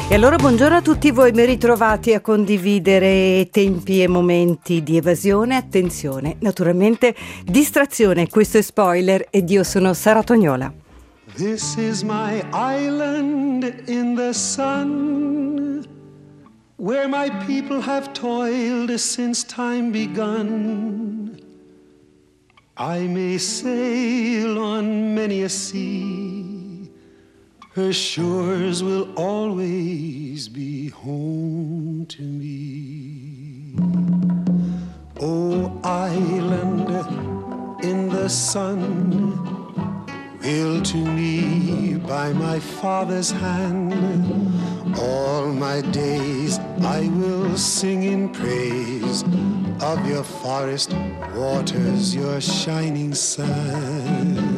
E allora buongiorno a tutti voi, ben ritrovati a condividere tempi e momenti di evasione. Attenzione, naturalmente distrazione, questo è Spoiler ed io sono Sara Tognola. This is my island in the sun, where my people have toiled since time begun. I may sail on many a sea, her shores will always be home to me. Oh, island in the sun, built to me by my father's hand, all my days I will sing in praise of your forest waters, your shining sun.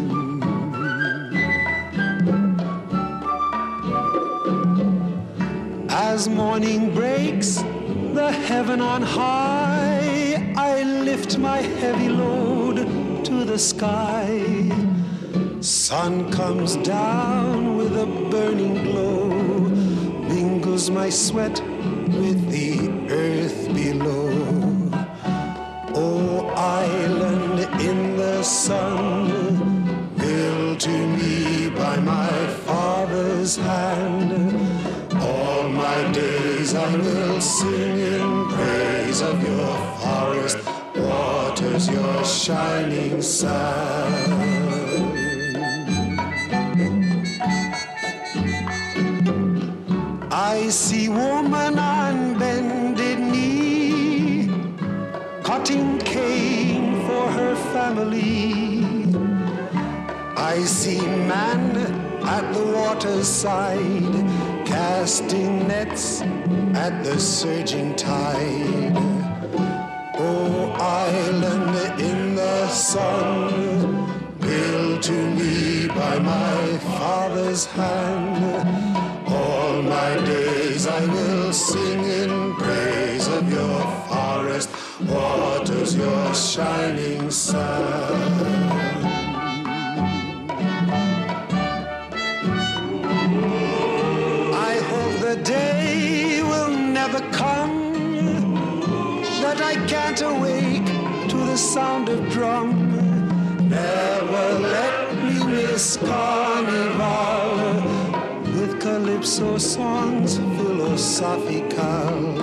As morning breaks, the heaven on high, I lift my heavy load to the sky. Sun comes down with a burning glow, mingles my sweat with the earth below. Oh, island in the sun, built to me by my father's hand, all my days I will sing in praise of your forest waters, your shining sun. I see woman on bended knee, cutting cane for her family. I see man at the water's side, casting nets at the surging tide. Oh, island in the sun, built to me by my father's hand, all my days I will sing in praise of your forest waters, your shining sun. I hope the day will never come that I can't awake to the sound of drum. Never let me miss Carnival with calypso songs philosophical.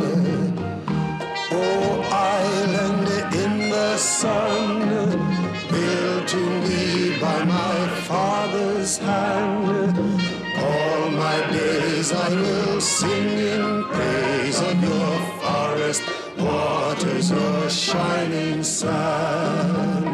Oh, island in the sun, built to me by my father's hand, all my days I will sing in praise of your forest waters, your shining sun.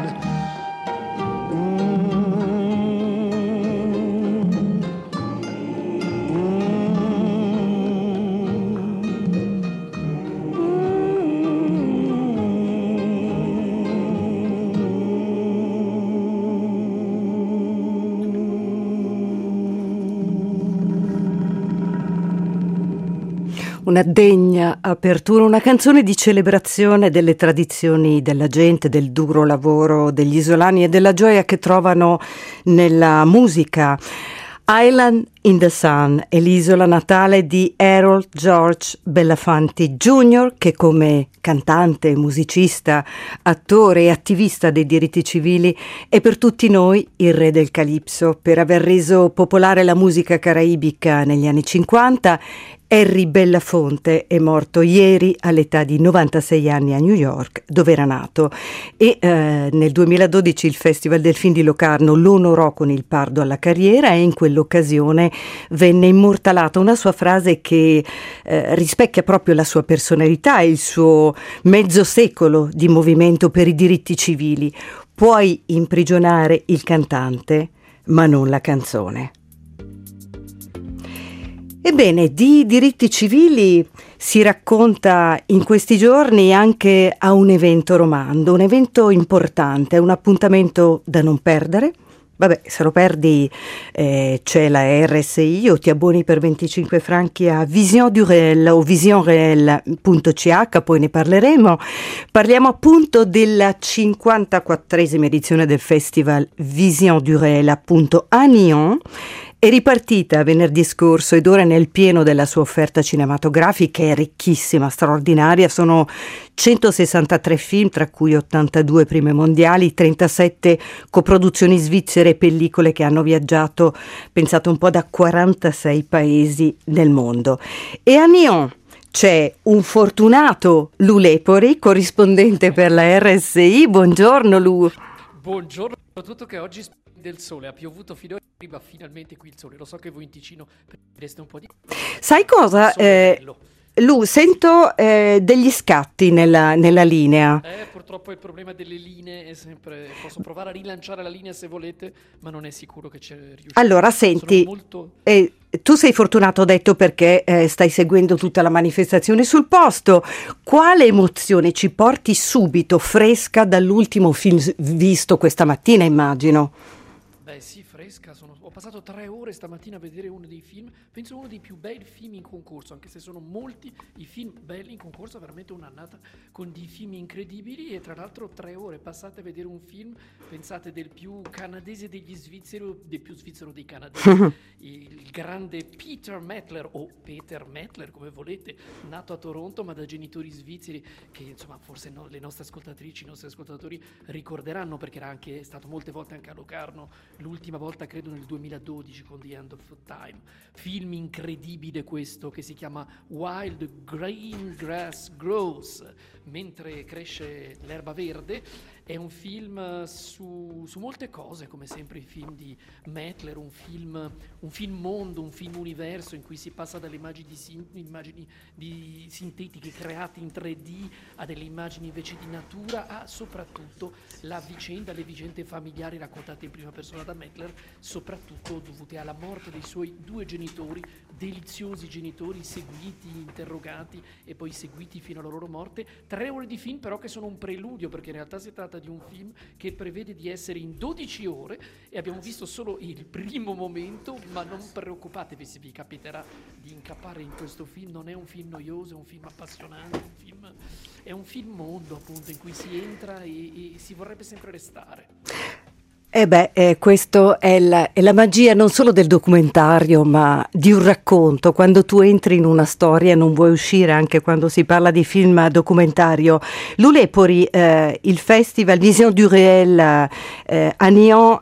Una degna apertura, una canzone di celebrazione delle tradizioni della gente, del duro lavoro degli isolani e della gioia che trovano nella musica. Island in the Sun è l'isola natale di Harold George Belafonte Jr., che come cantante, musicista, attore e attivista dei diritti civili è per tutti noi il re del calipso. Per aver reso popolare la musica caraibica negli anni 50, Harry Belafonte è morto ieri all'età di 96 anni a New York, dove era nato, e nel 2012 il Festival del Film di Locarno lo onorò con il Pardo alla carriera e in quell'occasione venne immortalata una sua frase che rispecchia proprio la sua personalità e il suo mezzo secolo di movimento per i diritti civili. Puoi imprigionare il cantante, ma non la canzone. Ebbene, di diritti civili si racconta in questi giorni anche a un evento romando, un evento importante, un appuntamento da non perdere. Vabbè, se lo perdi c'è la RSI o ti abboni per 25 franchi a Vision du Réel o visionreal.ch, poi ne parleremo. Parliamo appunto della 54esima edizione del Festival Vision du Réel appunto a Nyon. È ripartita venerdì scorso ed ora è nel pieno della sua offerta cinematografica, è ricchissima, straordinaria. Sono 163 film, tra cui 82 prime mondiali, 37 coproduzioni svizzere e pellicole che hanno viaggiato, pensate un po', da 46 paesi del mondo. E a Nyon c'è un fortunato Lou Lepori, corrispondente per la RSI. Buongiorno Lou. Buongiorno, soprattutto che oggi del sole, ha piovuto fino a arriva finalmente qui il sole. Lo so che voi in Ticino prendereste un po' di... Sai cosa? Lu, sento degli scatti nella linea. Purtroppo il problema delle linee è sempre... Posso provare a rilanciare la linea se volete, ma non è sicuro che ci riuscirò. Allora, senti, tu sei fortunato, ho detto, perché stai seguendo tutta la manifestazione sul posto. Quale emozione ci porti subito, fresca, dall'ultimo film visto questa mattina, immagino? Beh sì, fresca, ho passato 3 ore stamattina a vedere uno dei film, penso uno dei più belli film in concorso, anche se sono molti i film belli in concorso, veramente un'annata con dei film incredibili, e tra l'altro 3 ore passate a vedere un film, pensate, del più canadese degli svizzeri, del più svizzero dei canadesi, il grande Peter Mettler, o Peter Mettler come volete, nato a Toronto ma da genitori svizzeri che insomma forse le nostre ascoltatrici, i nostri ascoltatori ricorderanno, perché era anche stato molte volte anche a Locarno, l'ultima volta credo nel 2012 con The End of Time. Film incredibile questo, che si chiama While the Green Grass Grows, mentre cresce l'erba verde. È un film su molte cose, come sempre i film di Mettler, un film mondo, un film universo in cui si passa dalle immagini sintetiche create in 3D a delle immagini invece di natura, a soprattutto le vicende familiari raccontate in prima persona da Mettler, soprattutto dovute alla morte dei suoi 2 genitori, deliziosi genitori, seguiti, interrogati e poi seguiti fino alla loro morte. 3 ore di film però che sono un preludio, perché in realtà si tratta di un film che prevede di essere in 12 ore e abbiamo visto solo il primo momento, ma non preoccupatevi se vi capiterà di incappare in questo film. Non è un film noioso, è un film appassionante, è un film mondo, appunto, in cui si entra e si vorrebbe sempre restare. Questo è la magia non solo del documentario, ma di un racconto. Quando tu entri in una storia non vuoi uscire, anche quando si parla di film documentario. Lou Lepori, il festival Vision du Réel a Nyon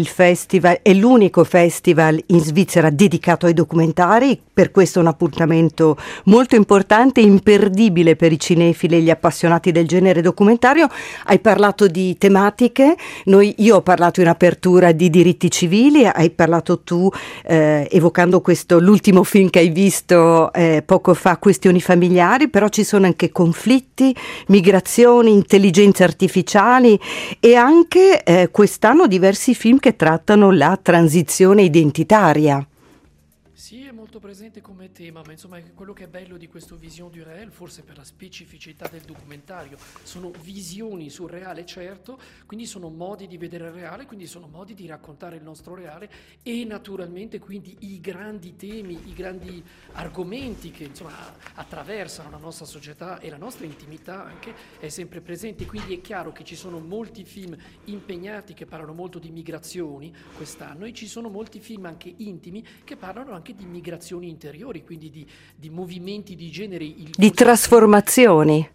è l'unico festival in Svizzera dedicato ai documentari, per questo è un appuntamento molto importante, imperdibile per i cinefili e gli appassionati del genere documentario. Hai parlato di tematiche, io ho parlato in apertura di diritti civili, hai parlato tu evocando l'ultimo film che hai visto poco fa, questioni familiari, però ci sono anche conflitti, migrazioni, intelligenze artificiali e anche quest'anno diversi film che trattano la transizione identitaria. Sì, è molto presente come tema, ma insomma quello che è bello di questo Vision du Réel, forse per la specificità del documentario, sono visioni sul reale, certo, quindi sono modi di vedere il reale, quindi sono modi di raccontare il nostro reale, e naturalmente quindi i grandi temi, i grandi argomenti che insomma attraversano la nostra società e la nostra intimità anche, è sempre presente. Quindi è chiaro che ci sono molti film impegnati che parlano molto di migrazioni quest'anno, e ci sono molti film anche intimi che parlano anche di migrazioni interiori, quindi di movimenti di genere, di trasformazioni.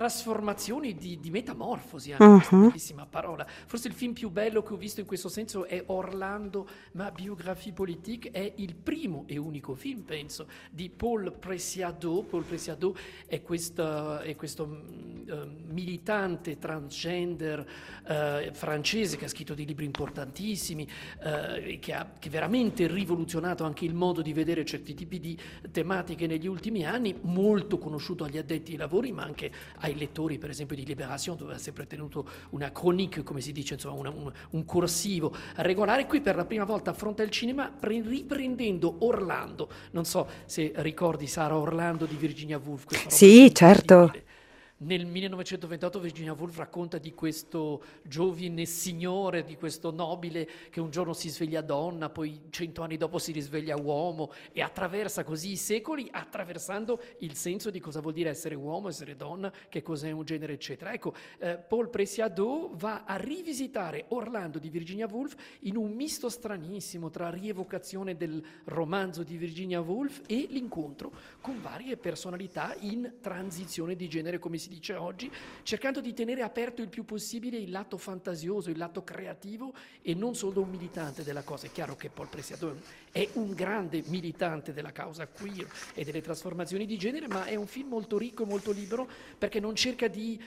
Di metamorfosi, anche questa bellissima parola. Forse il film più bello che ho visto in questo senso è Orlando, ma biographie politique, è il primo e unico film, penso, di Paul Preciado. Paul Preciado è questo militante transgender francese che ha scritto dei libri importantissimi, che veramente rivoluzionato anche il modo di vedere certi tipi di tematiche negli ultimi anni, molto conosciuto agli addetti ai lavori, ma anche ai lettori, per esempio, di Libération, dove ha sempre tenuto una chronique, come si dice, insomma un corsivo regolare. Qui per la prima volta affronta il cinema riprendendo Orlando. Non so se ricordi, Sara, Orlando di Virginia Woolf. Sì, certo. Nel 1928 Virginia Woolf racconta di questo giovane signore, di questo nobile che un giorno si sveglia donna, poi 100 anni dopo si risveglia uomo e attraversa così i secoli, attraversando il senso di cosa vuol dire essere uomo, essere donna, che cos'è un genere, eccetera. Ecco, Paul Preciado va a rivisitare Orlando di Virginia Woolf in un misto stranissimo tra rievocazione del romanzo di Virginia Woolf e l'incontro con varie personalità in transizione di genere, come si dice oggi, cercando di tenere aperto il più possibile il lato fantasioso, il lato creativo e non solo un militante della cosa. È chiaro che Paul Preciado è un grande militante della causa queer e delle trasformazioni di genere, ma è un film molto ricco e molto libero perché non cerca di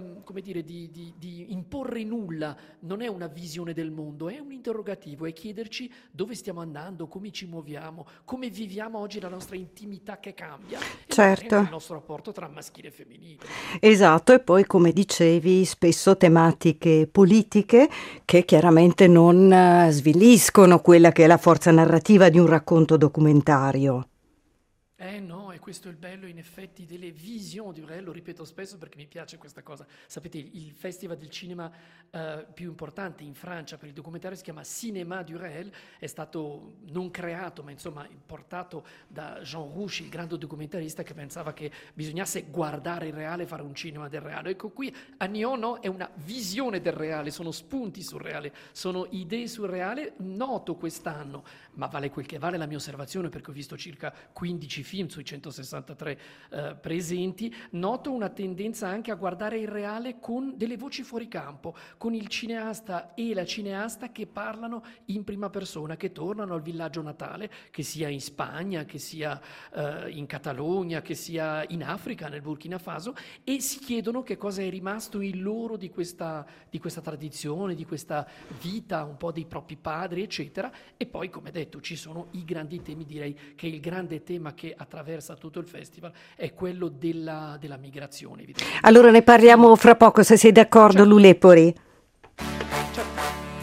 imporre nulla, non è una visione del mondo, è un interrogativo, è chiederci dove stiamo andando, come ci muoviamo, come viviamo oggi la nostra intimità che cambia, certo, e il nostro rapporto tra maschile e femminile. Esatto, e poi come dicevi spesso tematiche politiche che chiaramente non sviliscono quella che è la forza narrativa di un racconto documentario. No, e questo è il bello in effetti delle vision du réel, lo ripeto spesso perché mi piace questa cosa. Sapete, il festival del cinema più importante in Francia per il documentario si chiama Cinéma du réel, è stato non creato ma insomma portato da Jean Rouch, il grande documentarista che pensava che bisognasse guardare il reale e fare un cinema del reale. Ecco qui a Niono è una visione del reale, sono spunti sul reale, sono idee sul reale. Noto quest'anno, ma vale quel che vale la mia osservazione perché ho visto circa 15 film sui 163 presenti, noto una tendenza anche a guardare il reale con delle voci fuori campo, con il cineasta e la cineasta che parlano in prima persona, che tornano al villaggio natale, che sia in Spagna, che sia in Catalogna, che sia in Africa, nel Burkina Faso, e si chiedono che cosa è rimasto in loro di questa tradizione, di questa vita un po' dei propri padri, eccetera. E poi, come detto, ci sono i grandi temi, direi che il grande tema che attraversa tutto il festival è quello della migrazione. Allora ne parliamo fra poco, se sei d'accordo, certo. Lulepori. Certo.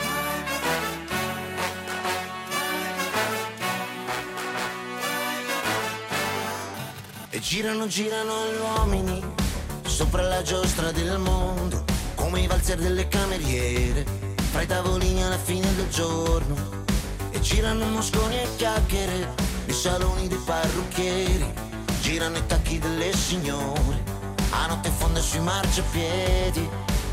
E girano gli uomini sopra la giostra del mondo, come i valzer delle cameriere, fra i tavolini alla fine del giorno. E girano mosconi e chiacchiere nei saloni dei parrucchieri, girano i tacchi delle signore a notte fonda sui marciapiedi.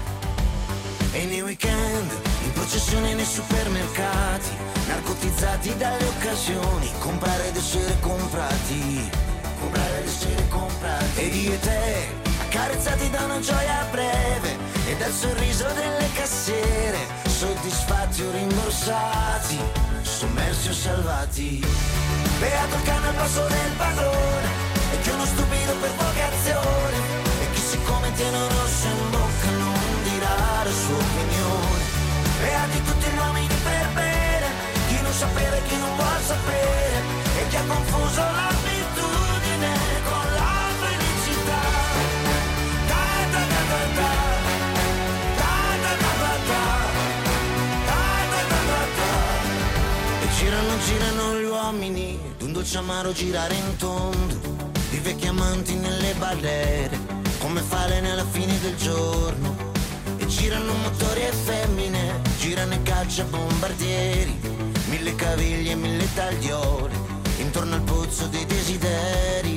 E nei weekend, in processione nei supermercati, narcotizzati dalle occasioni, comprare ed essere comprati, comprare ed essere comprati. Ed io e te, accarezzati da una gioia breve e dal sorriso delle cassiere, soddisfatti o rimborsati, sommersi o salvati. Beato il cane al passo del padrone e che uno stupido per vocazione, e chi siccome tiene un rosso in bocca non dirà la sua opinione. Beati tutti gli uomini per bene, chi non sapere e chi non vuol sapere, e chi ha confuso l'abitudine con la felicità. Da da da da da, da da da da da, da da da da da. E girano gli uomini d'un dolce amaro girare in tondo, di vecchi amanti nelle balere, come falene alla fine del giorno. E girano motori e femmine, girano i cacciabombardieri, 1000 caviglie e 1000 tagliole, intorno al pozzo dei desideri.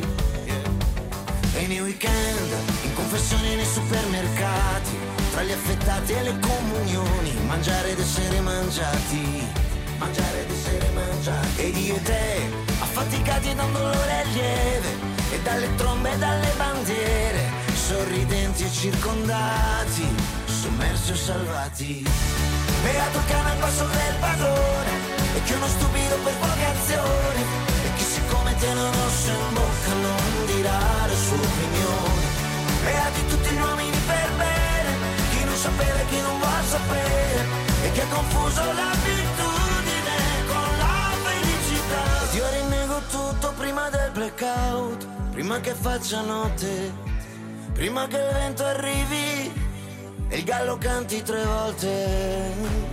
E nei weekend, in confessioni nei supermercati, tra gli affettati e le comunioni, mangiare ed essere mangiati, mangiare ed essere mangiati. Ed io e te, affaticati da un dolore lieve, e dalle trombe e dalle bandiere, sorridenti e circondati, sommersi o salvati. Beato il cane al passo del padrone e che uno stupido per vocazione, e chi siccome tiene un rosso in bocca non dirà la sua opinione. Beati tutti gli uomini per bene, chi non sapere e chi non vuol sapere, e chi ha confuso l'abitudine con la felicità. Ed io rinnego tutto prima del blackout, prima che faccia notte, prima che il vento arrivi e il gallo canti 3 volte.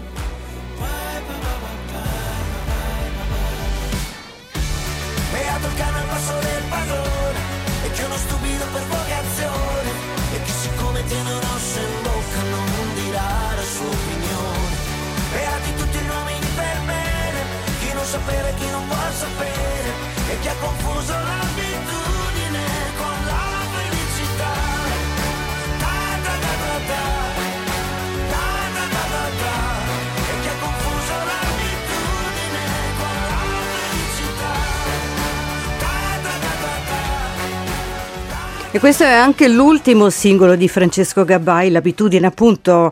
Beato il cane al passo del padrone, e chi è uno stupido per vocazione, e chi siccome tiene un osso in bocca non dirà la sua opinione. Beati tutti gli uomini per bene, chi non sapeva e chi non vuol sapere, e chi ha confuso l'abitudine con la felicità. Da da da da da, da da da da da, e chi ha confuso l'abitudine con la felicità. Da da da da da. E questo è anche l'ultimo singolo di Francesco Gabbai, l'abitudine appunto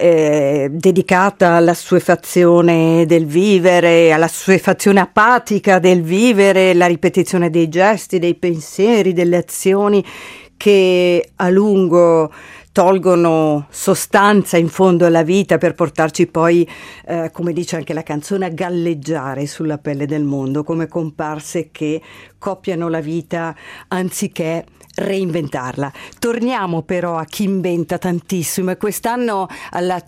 dedicata all'assuefazione del vivere, all'assuefazione apatica del vivere, la ripetizione dei gesti, dei pensieri, delle azioni che a lungo tolgono sostanza in fondo alla vita per portarci poi, come dice anche la canzone, a galleggiare sulla pelle del mondo, come comparse che copiano la vita anziché reinventarla. Torniamo però a chi inventa tantissimo, e quest'anno alla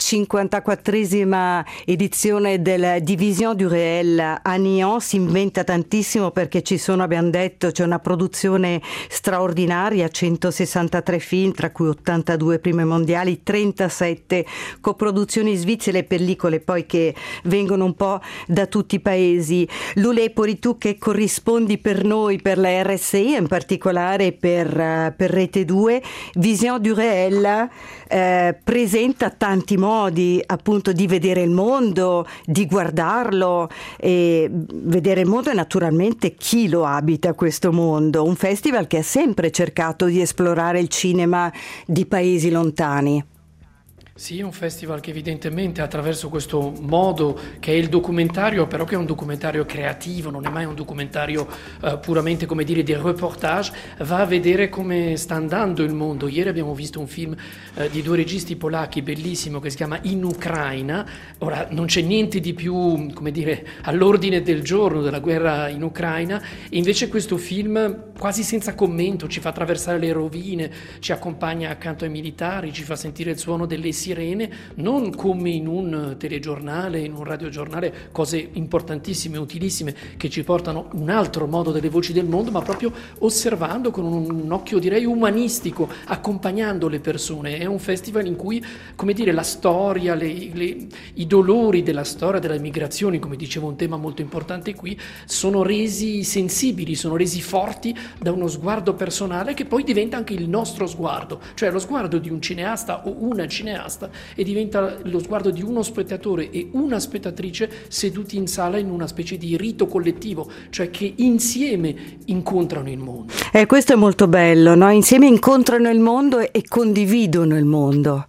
54esima edizione del Division du Réel a Nyon si inventa tantissimo, perché ci sono, abbiamo detto, c'è una produzione straordinaria, 163 film, tra cui 82 prime mondiali, 37 coproduzioni svizzere e pellicole poi che vengono un po' da tutti i paesi. Lulè Poritu, che corrispondi per noi, per la RSI, in particolare per Rete 2, Vision du Réel presenta tanti modi appunto di vedere il mondo, di guardarlo e vedere il mondo, e naturalmente chi lo abita questo mondo. Un festival che ha sempre cercato di esplorare il cinema di paesi lontani. Sì, è un festival che evidentemente attraverso questo modo, che è il documentario, però che è un documentario creativo, non è mai un documentario puramente, come dire, di reportage, va a vedere come sta andando il mondo. Ieri abbiamo visto un film di due registi polacchi bellissimo che si chiama In Ucraina. Ora, non c'è niente di più, come dire, all'ordine del giorno della guerra in Ucraina, e invece questo film quasi senza commento ci fa attraversare le rovine, ci accompagna accanto ai militari, ci fa sentire il suono delle sirene, non come in un telegiornale, in un radiogiornale, cose importantissime, utilissime, che ci portano un altro modo delle voci del mondo, ma proprio osservando con un occhio, direi, umanistico, accompagnando le persone. È un festival in cui, come dire, la storia, i dolori della storia delle migrazioni, come dicevo, un tema molto importante qui, sono resi sensibili, sono resi forti da uno sguardo personale che poi diventa anche il nostro sguardo, cioè lo sguardo di un cineasta o una cineasta, e diventa lo sguardo di uno spettatore e una spettatrice seduti in sala in una specie di rito collettivo, cioè che insieme incontrano il mondo. Questo è molto bello, no? Insieme incontrano il mondo e condividono il mondo.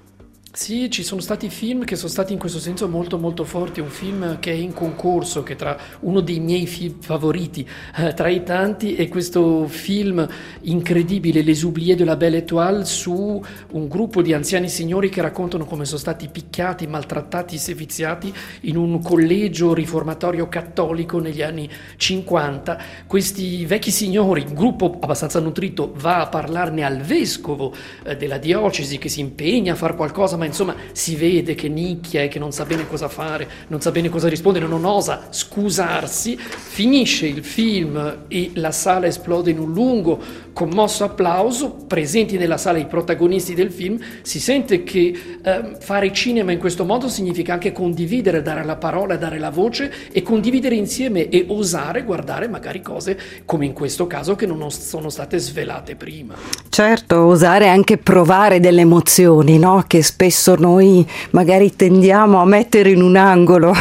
Sì, ci sono stati film che sono stati in questo senso molto molto forti. Un film che è in concorso, che è tra uno dei miei film favoriti tra i tanti, è questo film incredibile, Les Oubliés de la Belle Étoile, su un gruppo di anziani signori che raccontano come sono stati picchiati, maltrattati, seviziati in un collegio riformatorio cattolico negli anni 50. Questi vecchi signori, un gruppo abbastanza nutrito, va a parlarne al vescovo della diocesi, che si impegna a fare qualcosa, ma insomma si vede che nicchia e che non sa bene cosa fare, non sa bene cosa rispondere, non osa scusarsi. Finisce il film e la sala esplode in un lungo, commosso applauso. Presenti nella sala i protagonisti del film. Si sente che fare cinema in questo modo significa anche condividere, dare la parola, dare la voce, e condividere insieme e osare guardare magari cose, come in questo caso, che non sono state svelate prima. Certo, osare anche provare delle emozioni, no? Che spesso noi magari tendiamo a mettere in un angolo.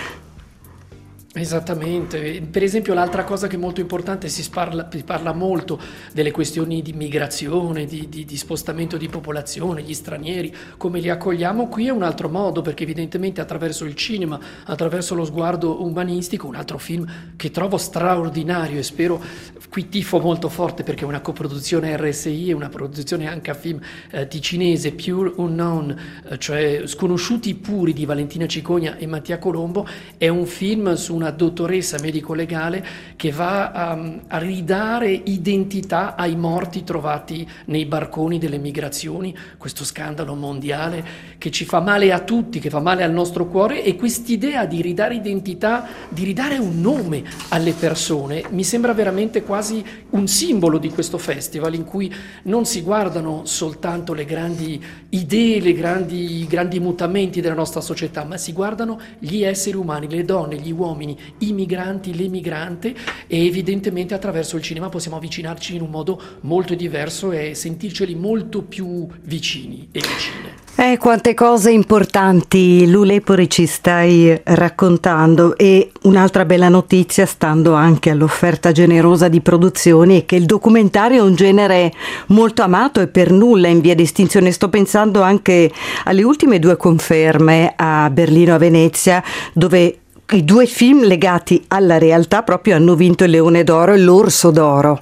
Esattamente. Per esempio, l'altra cosa che è molto importante, si parla molto delle questioni di migrazione, di spostamento di popolazione, gli stranieri, come li accogliamo. Qui è un altro modo, perché evidentemente attraverso il cinema, attraverso lo sguardo umanistico, un altro film che trovo straordinario, e spero, qui tifo molto forte perché è una coproduzione RSI e una produzione anche a film di cinese, Pure Unknown, cioè Sconosciuti puri, di Valentina Cicogna e Mattia Colombo. È un film su una una dottoressa medico-legale che va a ridare identità ai morti trovati nei barconi delle migrazioni, questo scandalo mondiale che ci fa male a tutti, che fa male al nostro cuore, e quest'idea di ridare identità, di ridare un nome alle persone, mi sembra veramente quasi un simbolo di questo festival, in cui non si guardano soltanto le grandi idee, i grandi mutamenti della nostra società, ma si guardano gli esseri umani, le donne, gli uomini, i migranti, le migrante, e evidentemente attraverso il cinema possiamo avvicinarci in un modo molto diverso e sentirceli molto più vicini e vicine. Quante cose importanti, Lu Lepori, ci stai raccontando. E un'altra bella notizia, stando anche all'offerta generosa di produzioni, è che il documentario è un genere molto amato e per nulla in via di estinzione. Sto pensando anche alle ultime 2 conferme a Berlino e a Venezia, dove i 2 film legati alla realtà proprio hanno vinto il Leone d'Oro e l'Orso d'Oro.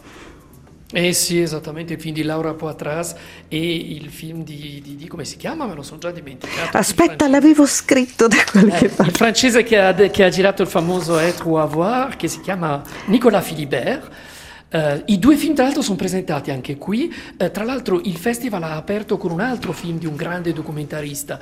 Sì, esattamente, il film di Laura Poitras e il film di come si chiama? Me lo sono già dimenticato. Aspetta, l'avevo scritto da qualche parte. Il francese che ha girato il famoso Être ou avoir, che si chiama Nicolas Philibert. I 2 film tra l'altro sono presentati anche qui, tra l'altro il festival ha aperto con un altro film di un grande documentarista,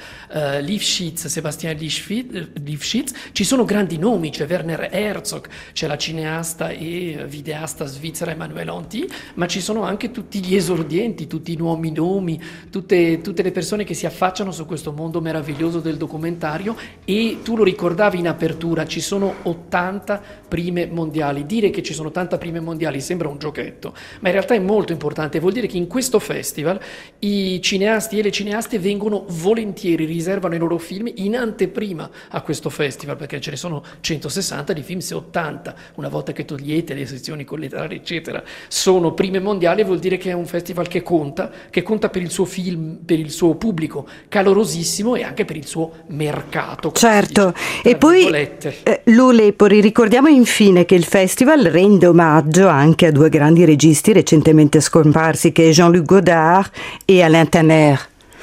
Sebastian Lifshitz. Ci sono grandi nomi, c'è Werner Herzog, c'è la cineasta e videasta svizzera Emmanuelle Anti, ma ci sono anche tutti gli esordienti, tutti i nuovi nomi, tutte le persone che si affacciano su questo mondo meraviglioso del documentario. E tu lo ricordavi in apertura, ci sono 80 prime mondiali. Dire che ci sono 80 prime mondiali sembra un giochetto, ma in realtà è molto importante. Vuol dire che in questo festival i cineasti e le cineaste vengono volentieri, riservano i loro film in anteprima a questo festival, perché ce ne sono 160 di film, se 80, una volta che togliete le sezioni colletali eccetera, sono prime mondiali, vuol dire che è un festival che conta per il suo film, per il suo pubblico calorosissimo e anche per il suo mercato. Certo, e poi Lu Lepori, ricordiamo infine che il festival rende omaggio anche a 2 grandi registi recentemente scomparsi, che è Jean-Luc Godard e Alain Tanner.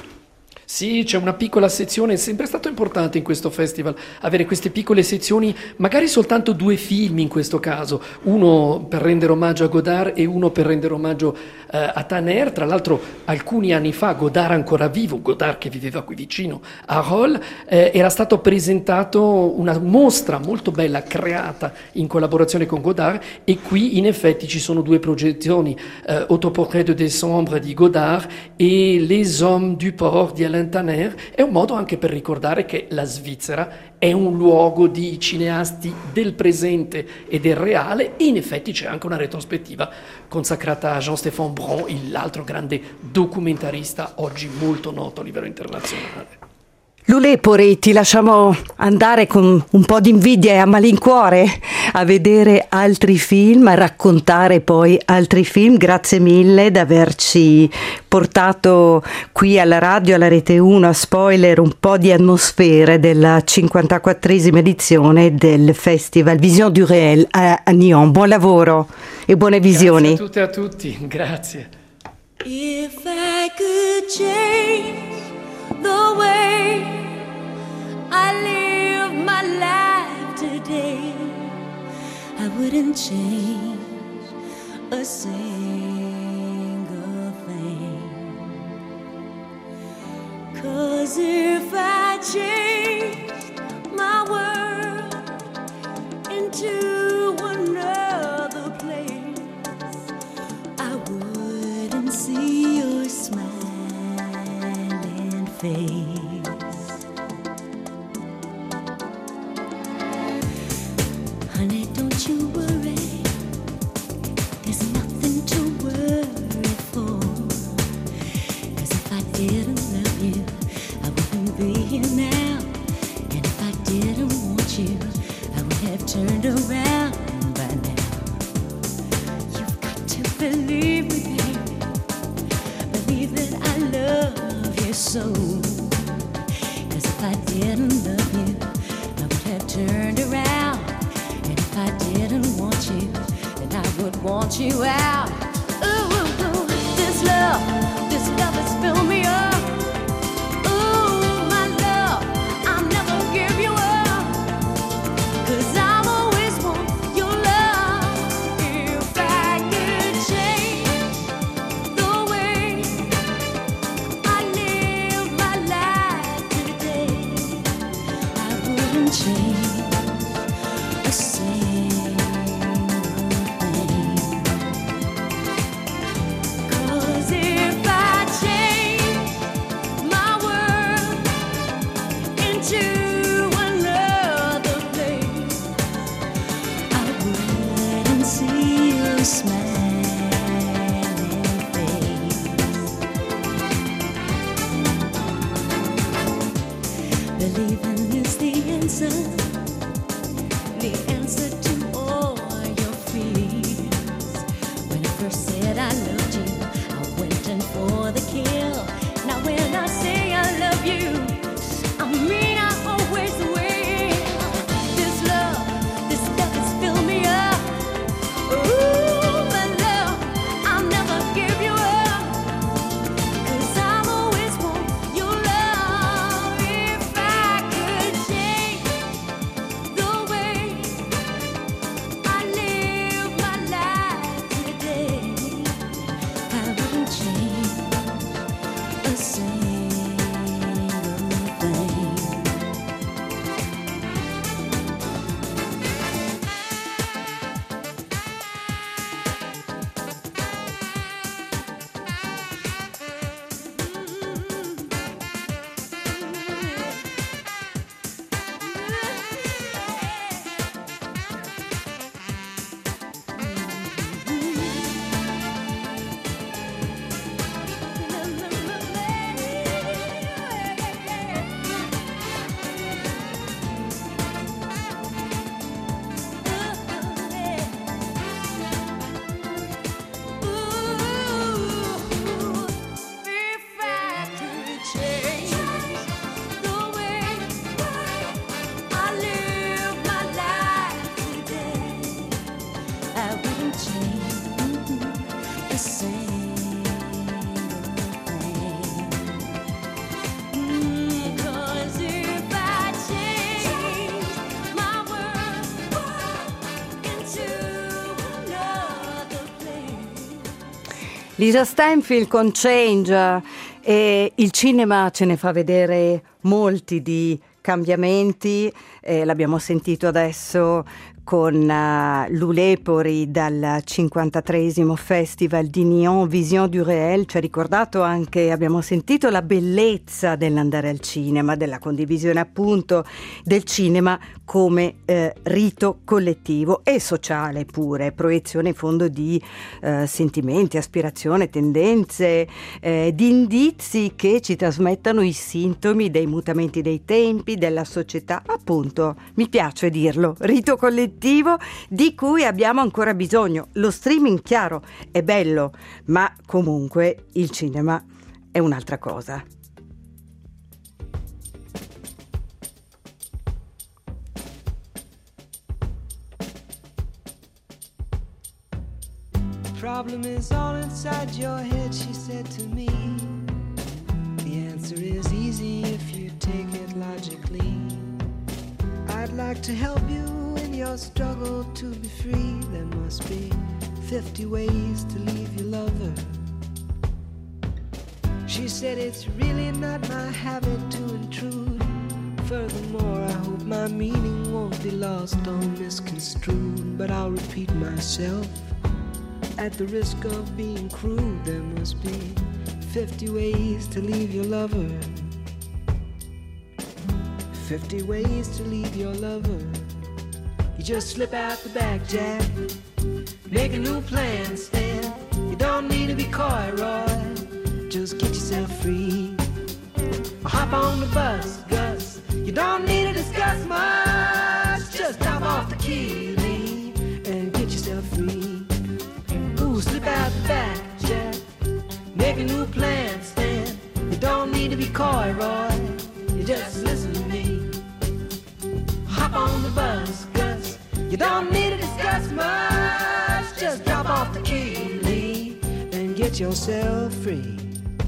Sì, c'è una piccola sezione, è sempre stato importante in questo festival avere queste piccole sezioni, magari soltanto 2 film in questo caso, uno per rendere omaggio a Godard e uno per rendere omaggio a Tanner. Tra l'altro alcuni anni fa, Godard ancora vivo, Godard che viveva qui vicino a Rolle, era stato presentato una mostra molto bella creata in collaborazione con Godard, e qui in effetti ci sono 2 proiezioni, Autoportrait de décembre di Godard e Les Hommes du Port di Alain Tanner. È un modo anche per ricordare che la Svizzera è un luogo di cineasti del presente e del reale, e in effetti c'è anche una retrospettiva consacrata a Jean-Stéphane Bron, l'altro grande documentarista oggi molto noto a livello internazionale. Lu Lepori, ti lasciamo andare con un po' di invidia e a malincuore a vedere altri film, a raccontare poi altri film. Grazie mille di averci portato qui alla radio, alla Rete 1, a Spoiler, un po' di atmosfere della 54esima edizione del Festival Vision du Réel a Nyon. Buon lavoro e buone visioni. Grazie a tutte e a tutti, grazie. If I could change the way I live my life today, I wouldn't change a single thing. 'Cause if I changed my world into another place, I wouldn't see your smiling face. Honey, don't you worry, there's nothing to worry for. 'Cause if I didn't love you, I wouldn't be here now. And if I didn't want you, I would have turned around by now. You've got to believe me, baby, believe that I love you so. 'Cause if I didn't love you, I would have turned around. And if I didn't want you, then I would want you out. Ooh, this love has filled me up. Ooh, my love, I'll never give you up. 'Cause I'm a answer to all your fears. When I first said I loved you, I went in for the kill. Now when I say I love you, I mean I always will. This love, this stuff has filled me up. Ooh, my love, I'll never give you up. 'Cause I'll always want your love. If I could change the way I live my life today, I wouldn't change a single thing. Lisa Stansfield con Change, e il cinema ce ne fa vedere molti di cambiamenti, l'abbiamo sentito adesso con Lou Lepori dal 53esimo Festival di Nyon, Vision du Réel. Ci ha ricordato anche, abbiamo sentito la bellezza dell'andare al cinema, della condivisione appunto del cinema come rito collettivo e sociale pure, proiezione in fondo di sentimenti, aspirazione, tendenze, di indizi che ci trasmettano i sintomi dei mutamenti dei tempi, della società, appunto, mi piace dirlo, rito collettivo di cui abbiamo ancora bisogno. Lo streaming, chiaro, è bello, ma comunque il cinema è un'altra cosa. The problem is all inside your head, she said to me. The answer is easy if you take it logically. I'd like to help you in your struggle to be free. There must be 50 ways to leave your lover. She said it's really not my habit to intrude. Furthermore, I hope my meaning won't be lost or misconstrued. But I'll repeat myself at the risk of being crude. There must be 50 ways to leave your lover. 50 ways to leave your lover. You just slip out the back, Jack. Make a new plan, Stan. You don't need to be coy, Roy. Just get yourself free. Or hop on the bus, Gus. You don't need to discuss much. Just drop off the key, Lee, and get yourself free. Ooh, slip out the back, Jack. Make a new plan, Stan. You don't need to be coy, Roy. You just listen to me. Hop on the bus, Gus. You don't need to discuss much. Just drop off the key, Lee, and get yourself free.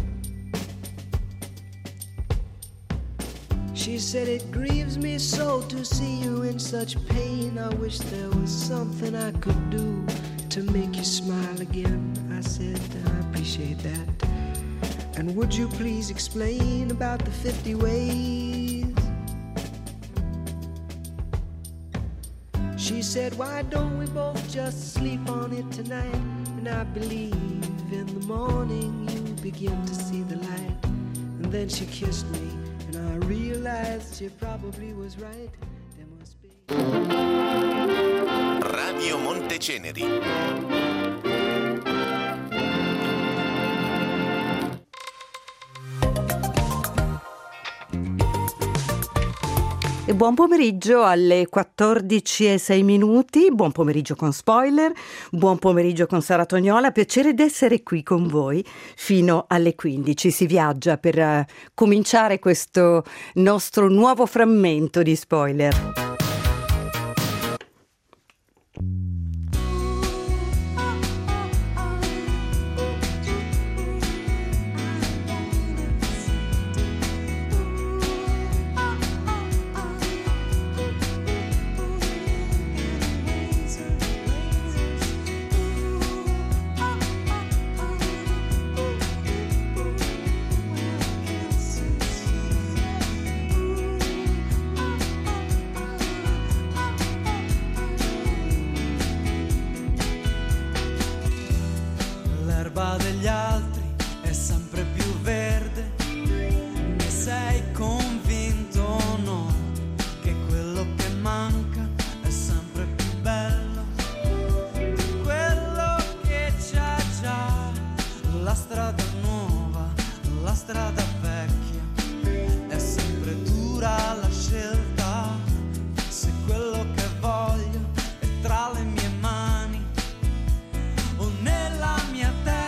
She said it grieves me so to see you in such pain. I wish there was something I could do to make you smile again. I said I appreciate that. And would you please explain about the 50 ways? She said, why don't we both just sleep on it tonight? And I believe in the morning you begin to see the light. And then she kissed me, and I realized she probably was right. There must be... Radio Monteceneri. E buon pomeriggio alle 14:06. Buon pomeriggio con Spoiler, buon pomeriggio con Sara Tognola. Piacere d'essere qui con voi fino alle 15. Si viaggia per cominciare questo nostro nuovo frammento di Spoiler. Degli altri è sempre più verde. Ne sei convinto o no? Che quello che manca è sempre più bello di quello che c'è già. La strada nuova, la strada vecchia, è sempre dura la scelta. Se quello che voglio è tra le mie mani o nella mia testa.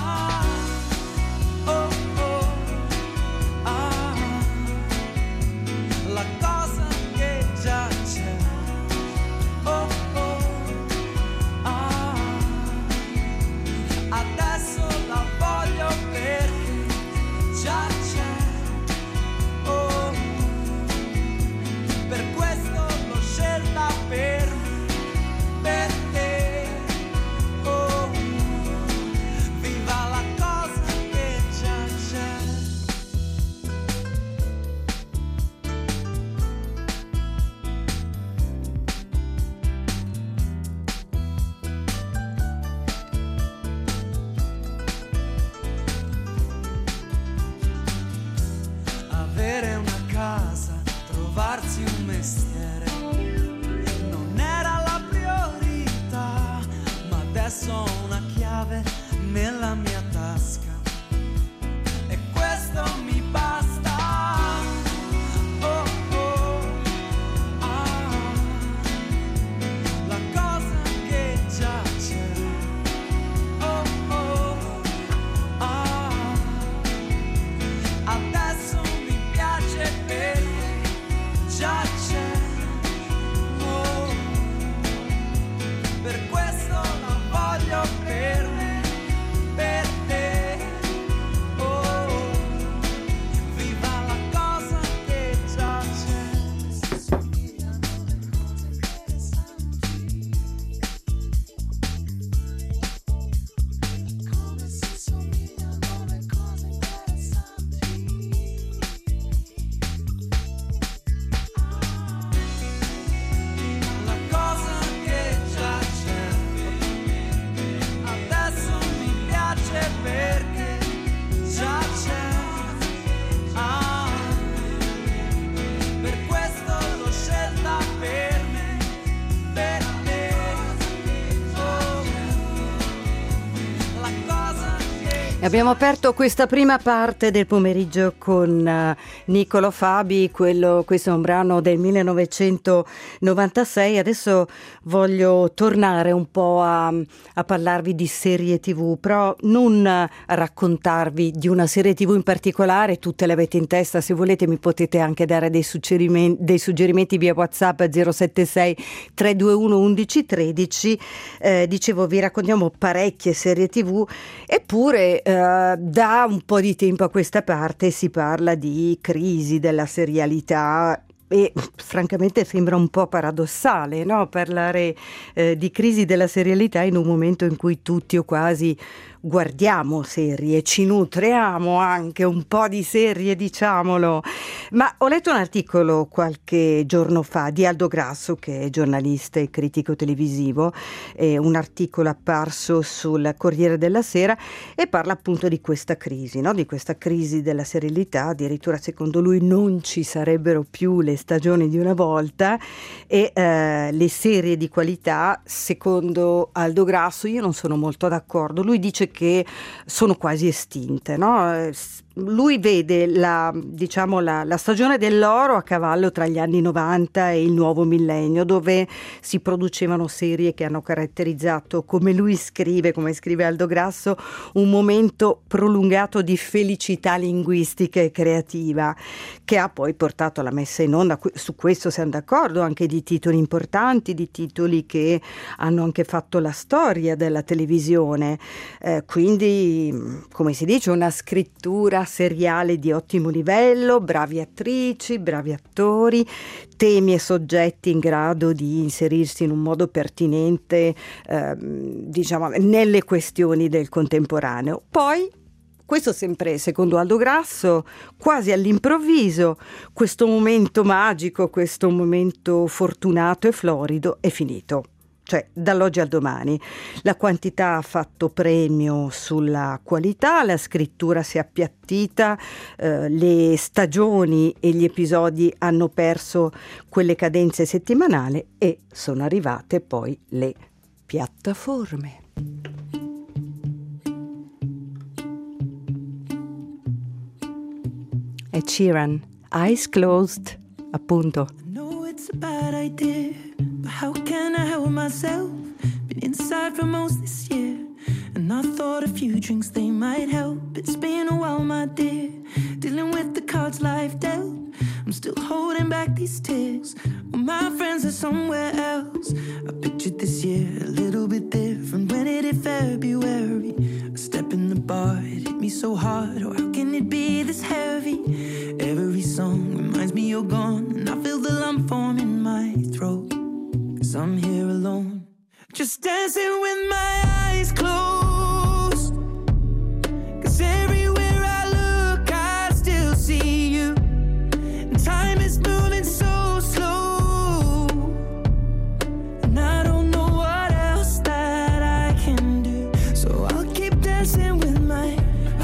Trovarsi un mestiere non era la priorità, ma adesso ho una chiave nella mia tasca e questo mi basta. La cosa che già c'è. Adesso mi piace perché già c'è, per questo la voglio per me, per te, viva la cosa che già c'è. Somigliano le cose interessanti, come si somigliano le cose interessanti. La cosa che già c'è, adesso mi piace perché già c'è. Per questo l'ho scelta per me, per te. La cosa che E abbiamo aperto questa prima parte del pomeriggio con Niccolo Fabi, questo è un brano del 1996. Adesso voglio tornare un po' a parlarvi di serie TV, però non a raccontarvi di una serie TV in particolare, tutte le avete in testa. Se volete mi potete anche dare dei suggerimenti via WhatsApp 076 321 1113. Dicevo, vi raccontiamo parecchie serie TV, eppure da un po' di tempo a questa parte si parla di crisi della serialità e francamente sembra un po' paradossale, no? Parlare di crisi della serialità in un momento in cui tutti o quasi guardiamo serie, ci nutriamo anche un po' di serie, diciamolo. Ma ho letto un articolo qualche giorno fa di Aldo Grasso, che è giornalista e critico televisivo, un articolo apparso sul Corriere della Sera, e parla appunto di questa crisi, no? Di questa crisi della serialità. Addirittura secondo lui non ci sarebbero più le stagioni di una volta e le serie di qualità, secondo Aldo Grasso, io non sono molto d'accordo. Lui dice che sono quasi estinte, no? Lui vede la stagione dell'oro a cavallo tra gli anni 90 e il nuovo millennio, dove si producevano serie che hanno caratterizzato, come scrive Aldo Grasso, un momento prolungato di felicità linguistica e creativa, che ha poi portato alla messa in onda, su questo siamo d'accordo, anche di titoli importanti, di titoli che hanno anche fatto la storia della televisione, quindi, come si dice, una scrittura seriale di ottimo livello, bravi attrici, bravi attori, temi e soggetti in grado di inserirsi in un modo pertinente, nelle questioni del contemporaneo. Poi, questo sempre secondo Aldo Grasso, quasi all'improvviso, questo momento magico, questo momento fortunato e florido è finito. Cioè, dall'oggi al domani. La quantità ha fatto premio sulla qualità, la scrittura si è appiattita, le stagioni e gli episodi hanno perso quelle cadenze settimanali e sono arrivate poi le piattaforme. Ed Sheeran, Eyes Closed, appunto. It's a bad idea, but how can I help myself? Been inside for most this year, and I thought a few drinks they might help. It's been a while, my dear, dealing with the cards life dealt. I'm still holding back these tears, well, my friends are somewhere else. I pictured this year a little bit different. When it hit February, a step in the bar, it hit me so hard. Oh, how can it be this heavy? Every song reminds me you're gone, and I feel the lump form in my throat, 'cause I'm here alone, just dancing with my eyes closed. 'Cause everywhere I look I still see you, and time is moving so slow, and I don't know what else that I can do, so I'll keep dancing with my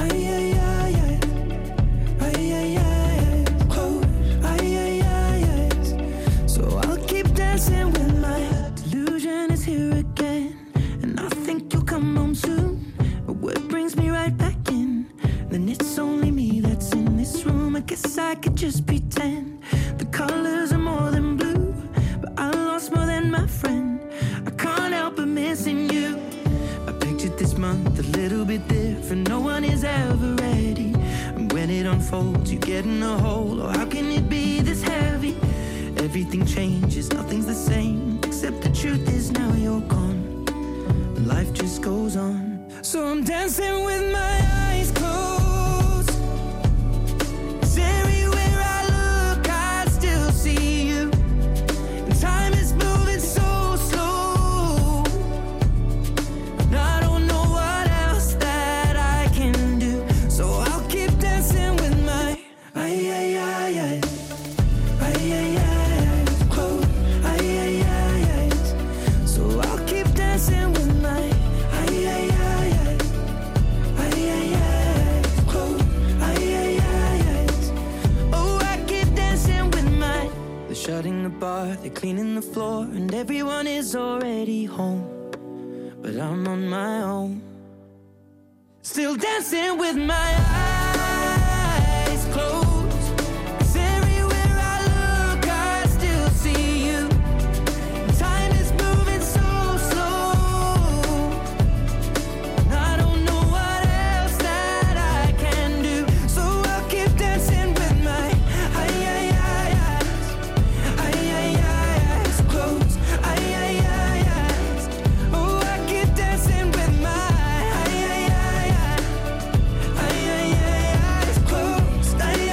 delusion is here again, and I think you'll come home soon. But what brings me right back in? Then it's only me that's in this room. I guess I could just pretend the colors are more than blue, but I lost more than my friend. I can't help but missing you. I pictured this month a little bit different. No one is ever ready, and when it unfolds you get in a hole. Oh, how can it be this heavy? Everything changes, nothing's the same, except the truth is now you're gone, and life just goes on. So I'm dancing with my eyes closed, 'cause everywhere I look I still see you, and time is moving so slow, and I don't know what else that I can do, so I'll keep dancing with my eyes. Shutting the bar, they're cleaning the floor, and everyone is already home, but I'm on my own, still dancing with my eyes closed. 'Cause everywhere I look I still see you, and time is moving so slow, and I don't know what else that I can do, so I'll keep dancing with my eyes closed. Oh, I keep dancing with my eyes closed.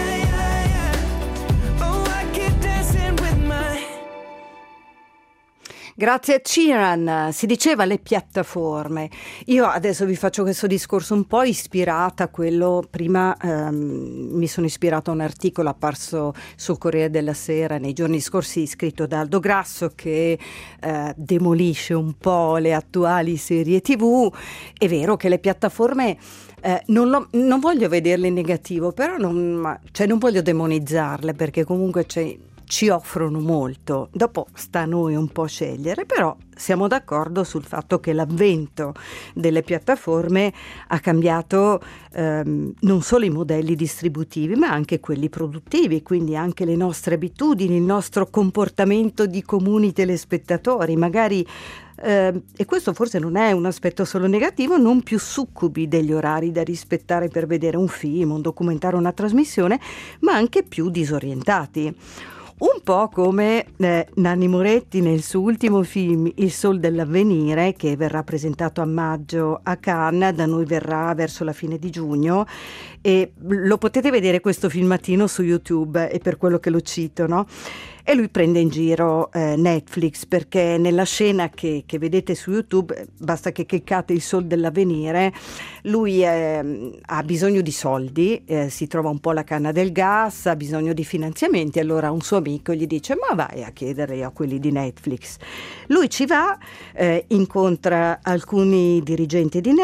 Oh, I keep dancing with my. Grazie a Sheeran, si diceva le piattaforme. Io adesso vi faccio questo discorso un po' ispirata a quello, prima mi sono ispirata a un articolo apparso sul Corriere della Sera nei giorni scorsi, scritto da Aldo Grasso, che demolisce un po' le attuali serie TV. È vero che le piattaforme non voglio vederle in negativo, però non voglio demonizzarle, perché comunque c'è ci offrono molto. Dopo sta a noi un po' scegliere, però siamo d'accordo sul fatto che l'avvento delle piattaforme ha cambiato non solo i modelli distributivi, ma anche quelli produttivi, quindi anche le nostre abitudini, il nostro comportamento di comuni telespettatori, magari e questo forse non è un aspetto solo negativo, non più succubi degli orari da rispettare per vedere un film, un documentario, una trasmissione, ma anche più disorientati. Un po' come Nanni Moretti nel suo ultimo film Il Sol dell'Avvenire, che verrà presentato a maggio a Cannes, da noi verrà verso la fine di giugno, e lo potete vedere questo filmatino su YouTube, e per quello che lo cito, no? E lui prende in giro Netflix, perché nella scena che vedete su YouTube, basta che cliccate Il Sol dell'Avvenire, lui ha bisogno di soldi, si trova un po' alla canna del gas, ha bisogno di finanziamenti, allora un suo amico gli dice: ma vai a chiedere a quelli di Netflix. Lui ci va, incontra alcuni dirigenti di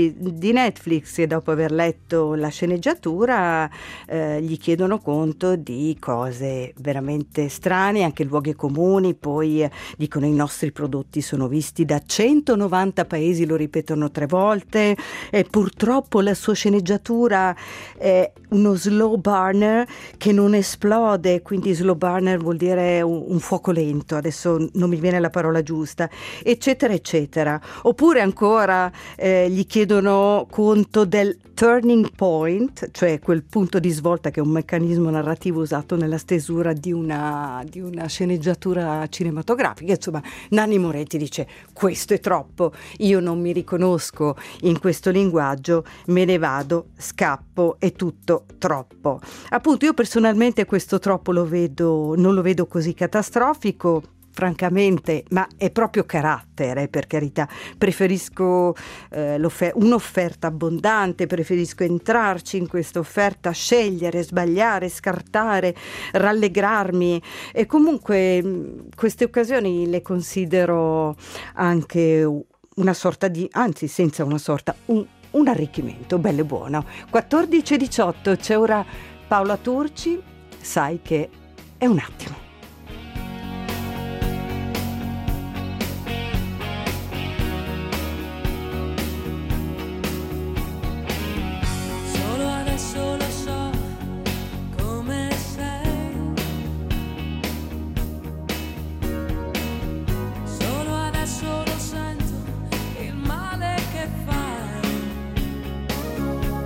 Netflix e dopo aver letto la sceneggiatura gli chiedono conto di cose veramente strane, anche luoghi comuni. Poi dicono: i nostri prodotti sono visti da 190 paesi, lo ripetono 3 volte, e purtroppo la sua sceneggiatura è uno slow burner che non esplode, quindi slow burner vuol dire un fuoco lento, adesso non mi viene la parola giusta, eccetera eccetera. Oppure ancora gli chiedono conto del turning point, cioè quel punto di svolta che è un meccanismo narrativo usato nella stesura di una sceneggiatura cinematografica. Insomma, Nanni Moretti dice: questo è troppo, io non mi riconosco in questo linguaggio, me ne vado, scappo, è tutto troppo. Appunto, io personalmente questo troppo non lo vedo così catastrofico, francamente, ma è proprio carattere, per carità. Preferisco un'offerta abbondante, preferisco entrarci in questa offerta, scegliere, sbagliare, scartare, rallegrarmi, e comunque queste occasioni le considero anche una sorta di, anzi senza una sorta, un arricchimento bello e buono. 14:18, c'è ora Paola Turci, sai che è un attimo.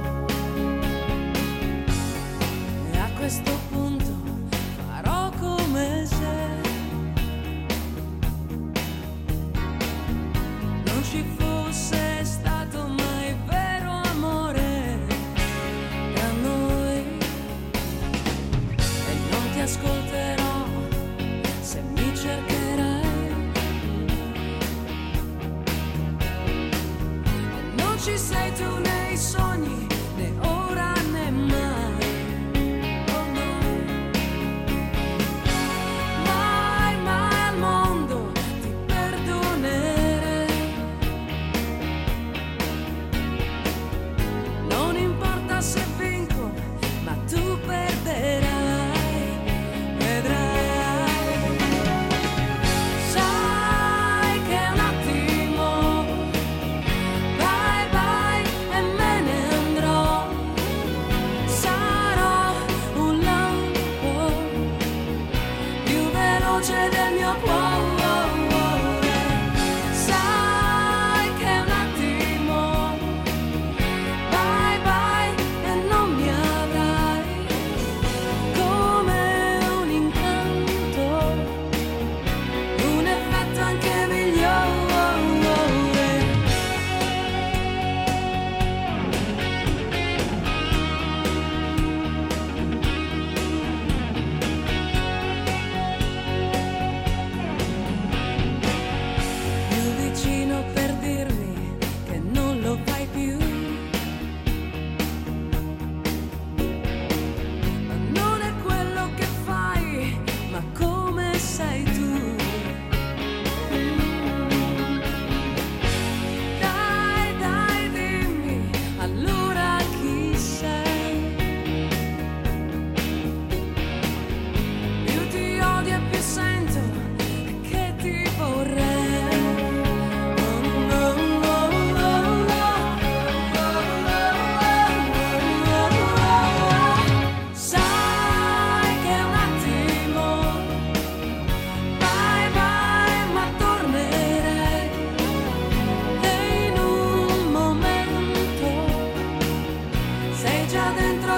A questo punto farò come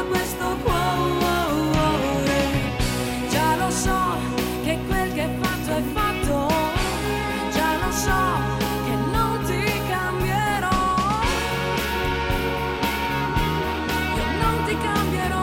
questo cuore. Già lo so che quel che hai fatto è fatto, già lo so che non ti cambierò, io non ti cambierò.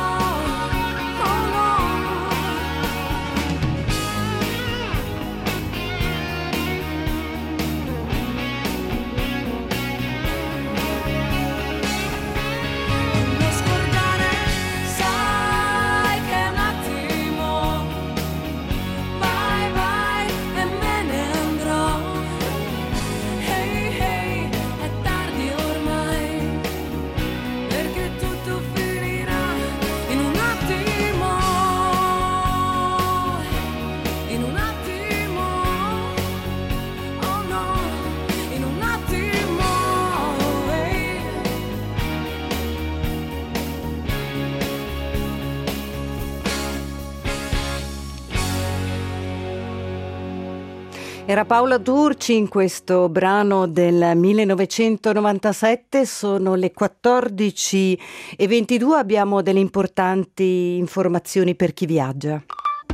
Era Paola Turci in questo brano del 1997, sono le 14:22, abbiamo delle importanti informazioni per chi viaggia.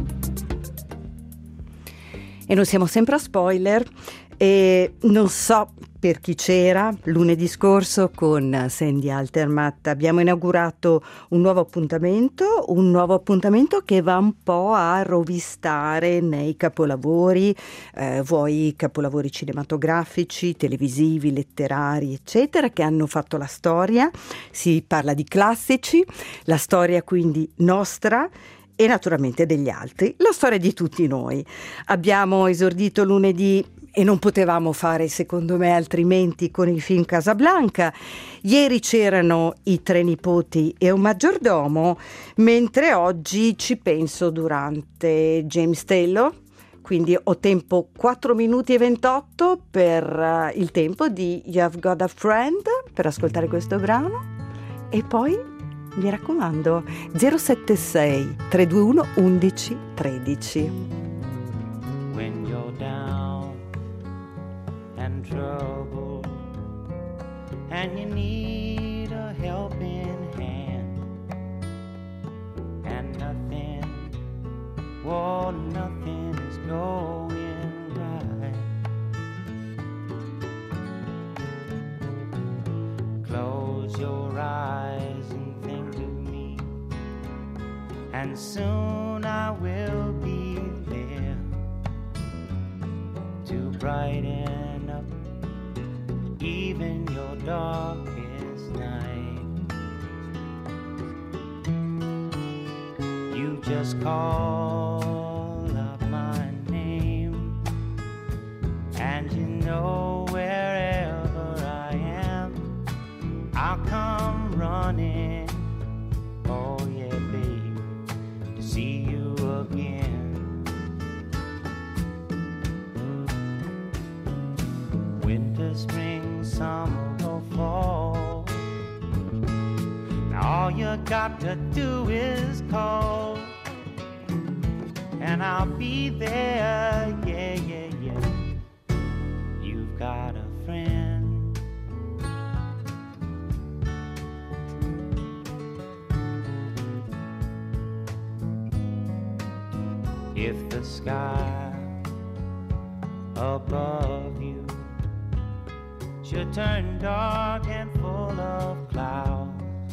E non siamo sempre a spoiler, e non so per chi c'era, lunedì scorso con Sandy Altermatt abbiamo inaugurato un nuovo appuntamento che va un po' a rovistare nei capolavori, vuoi capolavori cinematografici, televisivi, letterari, eccetera, che hanno fatto la storia. Si parla di classici, la storia quindi nostra e naturalmente degli altri, la storia di tutti noi. Abbiamo esordito lunedì e non potevamo fare secondo me altrimenti con il film Casablanca. Ieri c'erano I Tre nipoti e un maggiordomo, mentre oggi ci penso durante James Taylor, quindi ho tempo 4 minuti e 28 per il tempo di You've Got a Friend, per ascoltare questo brano, e poi mi raccomando 076 321 11 13. When you're down and trouble and you need a helping hand and nothing is going right, close your eyes and think of me, and soon I will be there to brighten up even your darkest night. You just call up my name, and you know wherever I am, I'll come running. Oh yeah, babe, to see you again. Winter, spring, summer or fall, now all you got to do is call, and I'll be there, yeah, yeah, yeah. You've got a friend. If the sky above you should turn dark and full of clouds,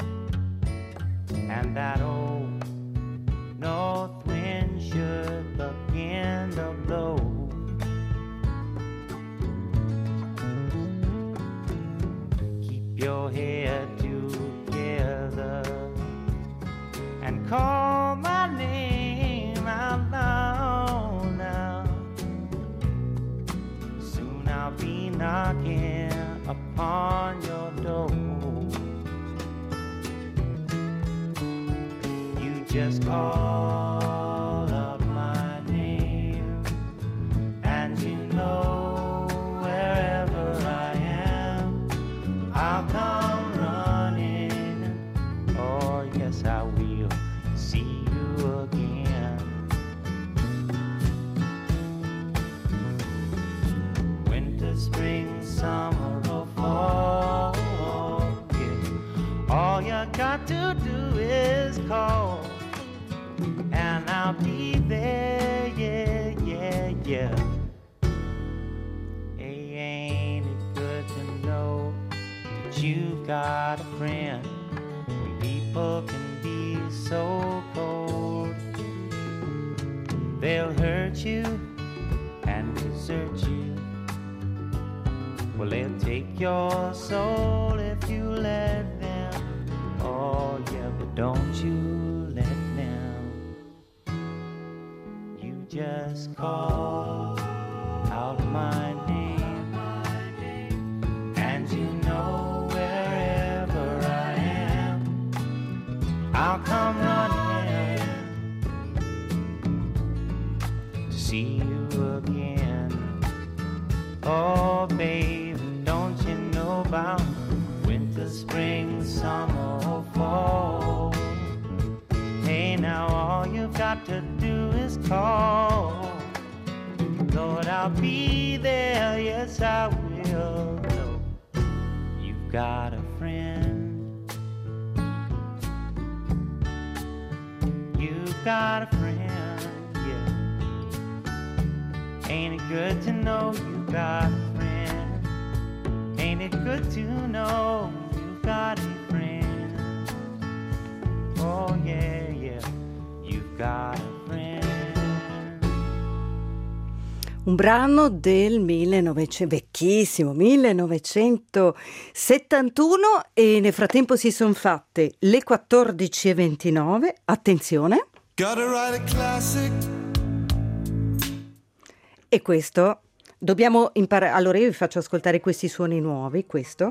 and that old north wind should begin to blow, keep your head together and call my name out loud now. Soon I'll be knocking upon your door. You just call up my name, and you know wherever I am, I'll come running. Oh yes, I will see you again. Winter, spring, summer or fall, yeah, all you got to you do is call, and I'll be there, yeah, yeah, yeah. Hey, ain't it good to know that you've got a friend when people can be so cold? They'll hurt you and desert you. Well, they'll take your soul if you let them. Oh, yeah, but don't you let them. You just call out my name, and you know wherever I am, I'll come running to see you again. Oh, baby, don't you know about winter, spring, summer, or fall? Hey, now all you've got to do is call. Lord, I'll be there, yes, I will. You've got a friend. You've got a friend, yeah. Ain't it good to know you've got a friend? Ain't it good to know you've got a friend? Oh, yeah, yeah, you've got a friend. Un brano del 1900, vecchissimo, 1971, e nel frattempo si sono fatte le 14:29. Attenzione. Gotta write a classic. E questo dobbiamo imparare. Allora io vi faccio ascoltare questi suoni nuovi, questo,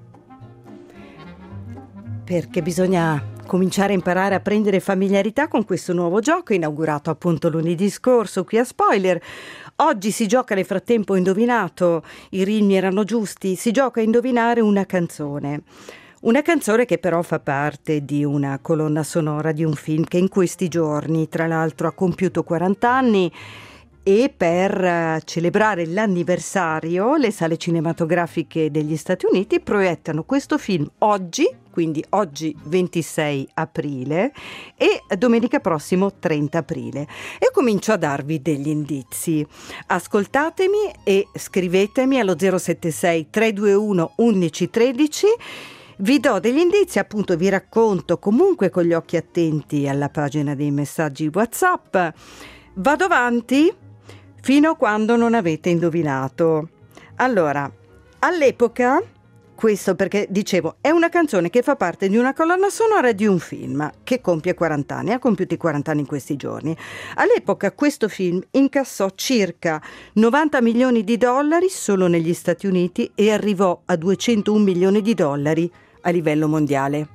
perché bisogna cominciare a imparare a prendere familiarità con questo nuovo gioco inaugurato appunto lunedì scorso qui a Spoiler. Oggi si gioca, nel frattempo ho indovinato, i ritmi erano giusti, si gioca a indovinare una canzone che però fa parte di una colonna sonora di un film che in questi giorni tra l'altro ha compiuto 40 anni, e per celebrare l'anniversario le sale cinematografiche degli Stati Uniti proiettano questo film oggi, quindi oggi 26 aprile e domenica prossimo 30 aprile. E comincio a darvi degli indizi. Ascoltatemi e scrivetemi allo 076 321 1113. Vi do degli indizi, appunto vi racconto comunque con gli occhi attenti alla pagina dei messaggi WhatsApp. Vado avanti fino a quando non avete indovinato. Allora, all'epoca, questo perché dicevo, è una canzone che fa parte di una colonna sonora di un film che compie 40 anni, ha compiuto i 40 anni in questi giorni. All'epoca questo film incassò circa 90 milioni di dollari solo negli Stati Uniti e arrivò a 201 milioni di dollari a livello mondiale.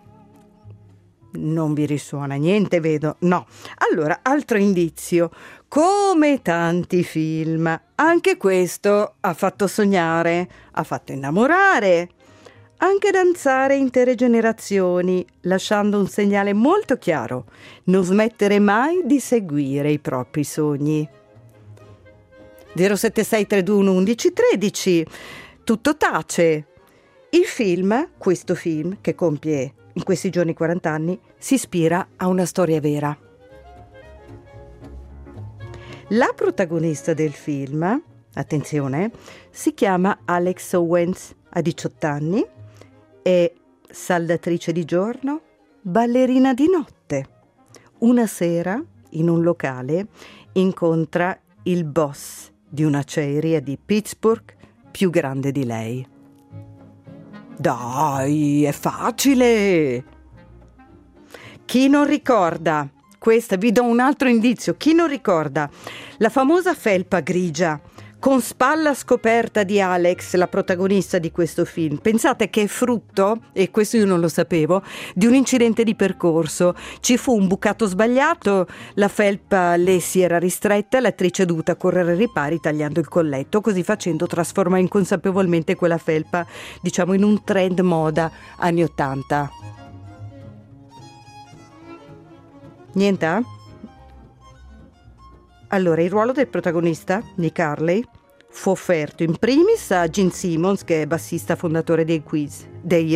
Non vi risuona niente, vedo? No. Allora, altro indizio. Come tanti film, anche questo ha fatto sognare, ha fatto innamorare, anche danzare intere generazioni, lasciando un segnale molto chiaro: non smettere mai di seguire i propri sogni. 076 321 1113. Tutto tace. Il film, questo film che compie in questi giorni 40 anni, si ispira a una storia vera. La protagonista del film, attenzione, si chiama Alex Owens, ha 18 anni, è saldatrice di giorno, ballerina di notte. Una sera, in un locale, incontra il boss di un'acciaieria di Pittsburgh più grande di lei. Dai, è facile! Chi non ricorda, questa vi do un altro indizio, chi non ricorda la famosa felpa grigia con spalla scoperta di Alex, la protagonista di questo film? Pensate che è frutto, e questo io non lo sapevo, di un incidente di percorso. Ci fu un bucato sbagliato, la felpa le si era ristretta e l'attrice è dovuta correre ai ripari tagliando il colletto. Così facendo trasforma inconsapevolmente quella felpa, diciamo, in un trend moda anni 80. Niente? Allora, il ruolo del protagonista, Nick Harley, fu offerto in primis a Gene Simmons, che è bassista fondatore dei Kiss,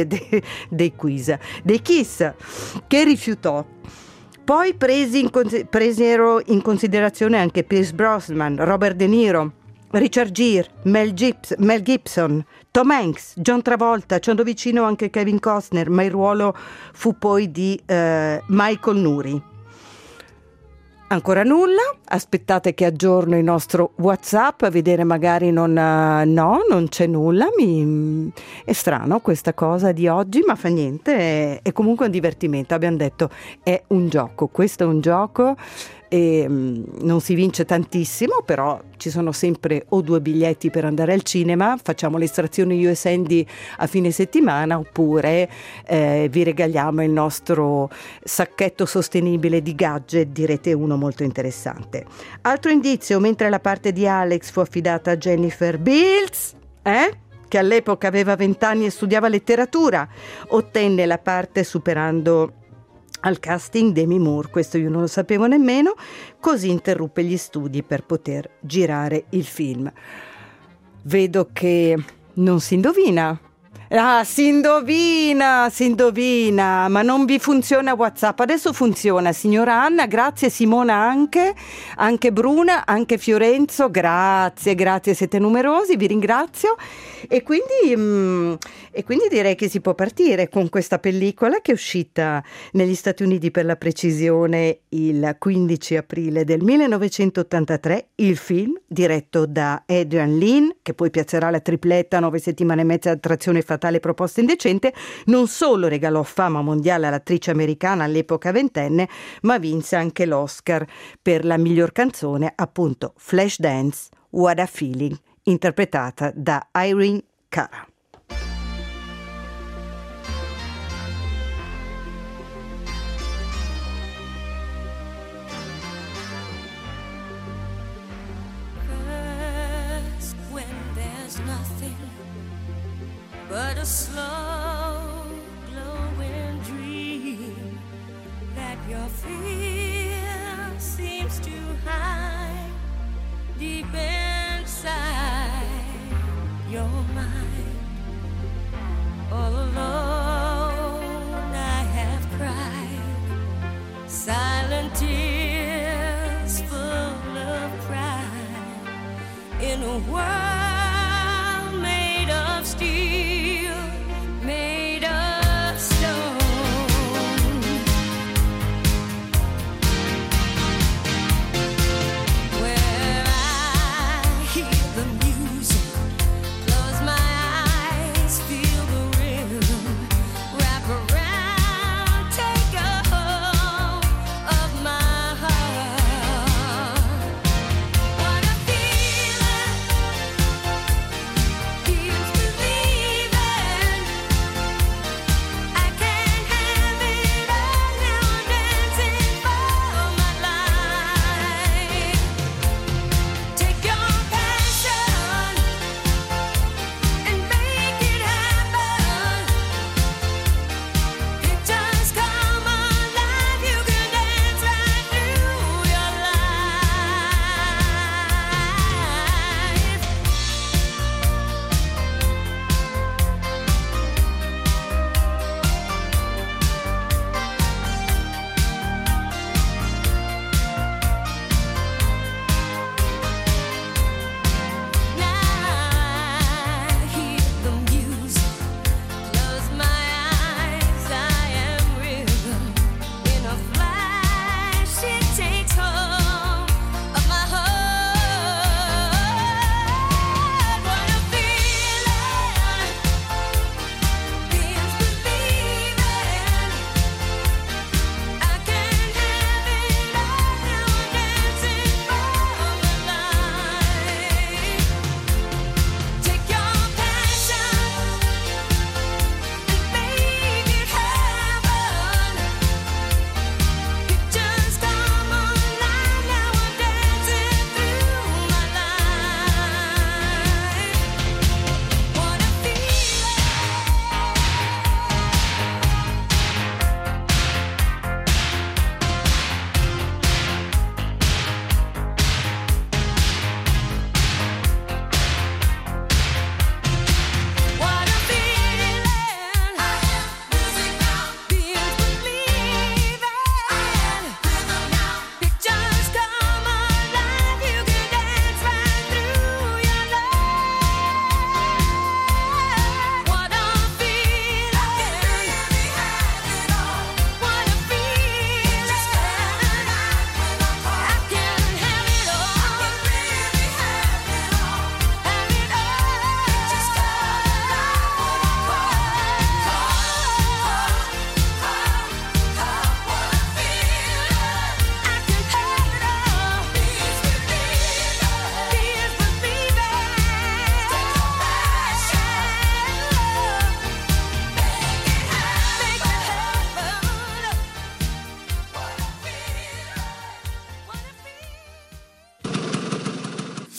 che rifiutò. Poi presero in considerazione anche Pierce Brosnan, Robert De Niro, Richard Gere, Mel Gibson, Tom Hanks, John Travolta, ci andò vicino anche Kevin Costner, ma il ruolo fu poi di Michael Nouri. Ancora nulla, aspettate che aggiorno il nostro WhatsApp a vedere, magari non c'è nulla, è strano questa cosa di oggi, ma fa niente, è comunque un divertimento, abbiamo detto è un gioco, questo è un gioco e non si vince tantissimo, però ci sono sempre o 2 biglietti per andare al cinema, facciamo l'estrazione io e Sandy a fine settimana, oppure vi regaliamo il nostro sacchetto sostenibile di gadget di Rete 1 molto interessante. Altro indizio, mentre la parte di Alex fu affidata a Jennifer Beals, che all'epoca aveva 20 anni e studiava letteratura, ottenne la parte superando al casting Demi Moore, questo io non lo sapevo nemmeno, così interruppe gli studi per poter girare il film. Vedo che non si indovina. Ah, si indovina, ma non vi funziona WhatsApp. Adesso funziona, signora Anna, grazie, Simona anche Bruna, anche Fiorenzo, grazie, siete numerosi, vi ringrazio. E quindi direi che si può partire con questa pellicola che è uscita negli Stati Uniti, per la precisione il 15 aprile del 1983, il film diretto da Adrian Lyne, che poi piazzerà la tripletta 9 settimane e mezza attrazione fatale proposta indecente, non solo regalò fama mondiale all'attrice americana all'epoca ventenne, ma vinse anche l'Oscar per la miglior canzone, appunto Flashdance, What a Feeling, interpretata da Irene Cara. But a slow glowing dream that your fear seems to hide deep inside your mind. All alone I have cried silent tears full of pride in a world made of steel, made of stone. Where I hear the music, close my eyes, feel the rhythm, wrap around, take a hold of my heart. What a feeling,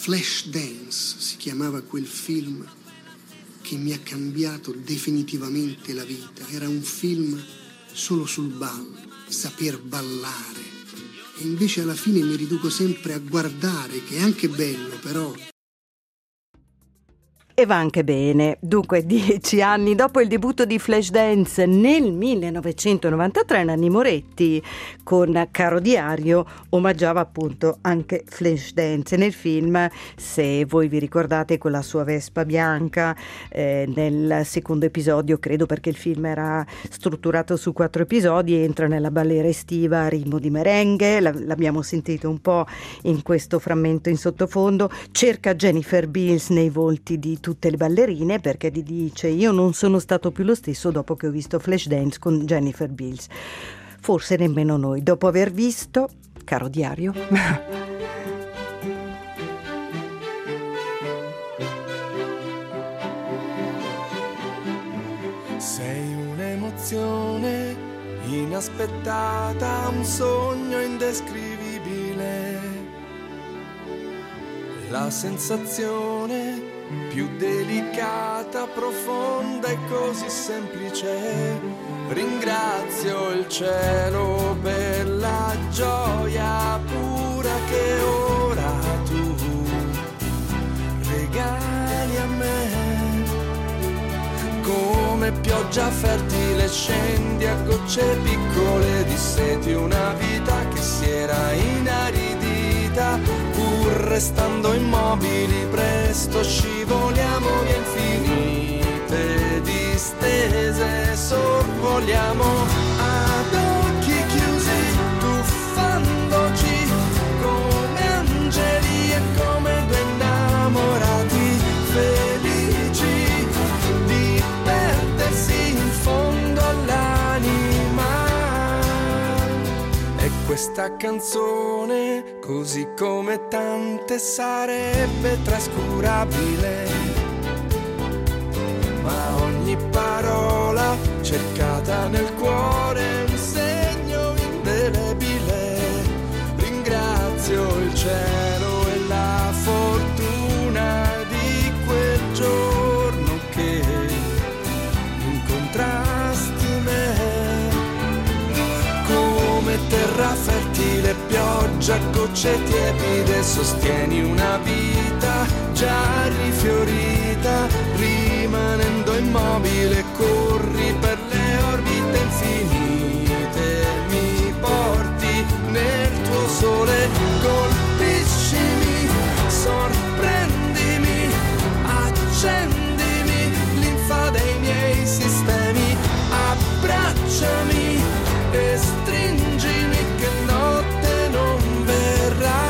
Flashdance si chiamava quel film che mi ha cambiato definitivamente la vita. Era un film solo sul ballo, saper ballare. E invece alla fine mi riduco sempre a guardare, che è anche bello, però. E va anche bene. Dunque, 10 anni dopo il debutto di Flashdance nel 1993, Nanni Moretti con Caro Diario omaggiava appunto anche Flashdance nel film, se voi vi ricordate, con la sua Vespa bianca, nel secondo episodio, credo, perché il film era strutturato su 4 episodi, entra nella balera estiva a ritmo di merengue, l'abbiamo sentito un po' in questo frammento in sottofondo, cerca Jennifer Beals nei volti di tutte le ballerine, perché gli dice: io non sono stato più lo stesso dopo che ho visto Flashdance con Jennifer Beals. Forse nemmeno noi, dopo aver visto Caro Diario. Sei un'emozione inaspettata, un sogno indescrivibile, la sensazione più delicata, profonda e così semplice. Ringrazio il cielo per la gioia pura che ora tu regali a me. Come pioggia fertile scendi a gocce piccole di seti, una vita che si era inaridita, pur restando immobili presto scivoliamo via infinite distese, sorvoliamo ad occhi chiusi, tuffandoci come angeli e come due innamorati felici di perdersi in fondo all'anima. E questa canzone, così come tante, sarebbe trascurabile, ma ogni parola cercata nel cuore è un segno indelebile. Ringrazio il cielo e la fortuna di quel giorno che incontrasti me. Come terra fertile, pioggia, gocce tiepide, sostieni una vita già rifiorita, rimanendo immobile, corri per le orbite infinite, mi porti nel tuo sole, colpiscimi, sorprendimi, accendimi, linfa dei miei sistemi, abbracciami e stringimi che notte non verrà.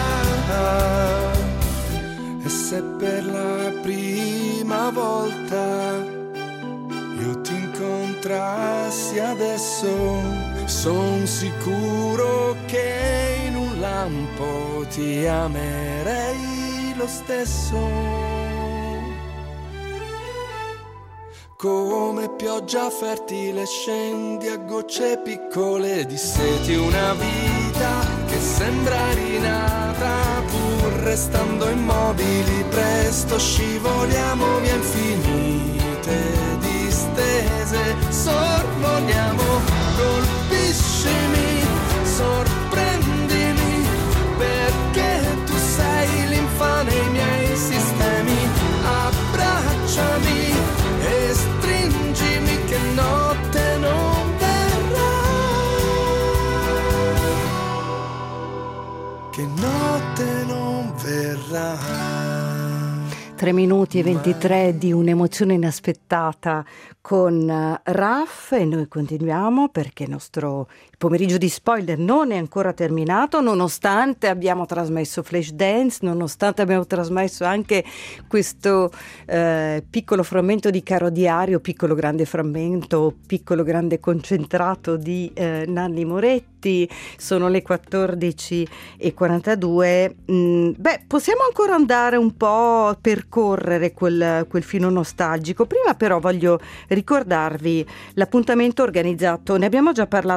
E se per la prima volta io ti incontrassi adesso, son sicuro che in un lampo ti amerei lo stesso. Come pioggia fertile scendi a gocce piccole di seti, una vita che sembra rinata, pur restando immobili presto scivoliamo via infinite distese, sorvoliamo, colpiscimi, sorprendimi, perché tu sei linfa nei miei sistemi, abbracciami e stringimi che notte non verrà, che notte non verrà. 3 minuti e 23 di un'emozione inaspettata con Raf, e noi continuiamo perché il pomeriggio di spoiler non è ancora terminato, nonostante abbiamo trasmesso Flashdance, nonostante abbiamo trasmesso anche questo piccolo frammento di Caro Diario, piccolo grande frammento, piccolo grande concentrato di Nanni Moretti. Sono le 14:42. Possiamo ancora andare un po' a percorrere quel filo nostalgico. Prima però voglio ricordarvi l'appuntamento organizzato, ne abbiamo già parlato, però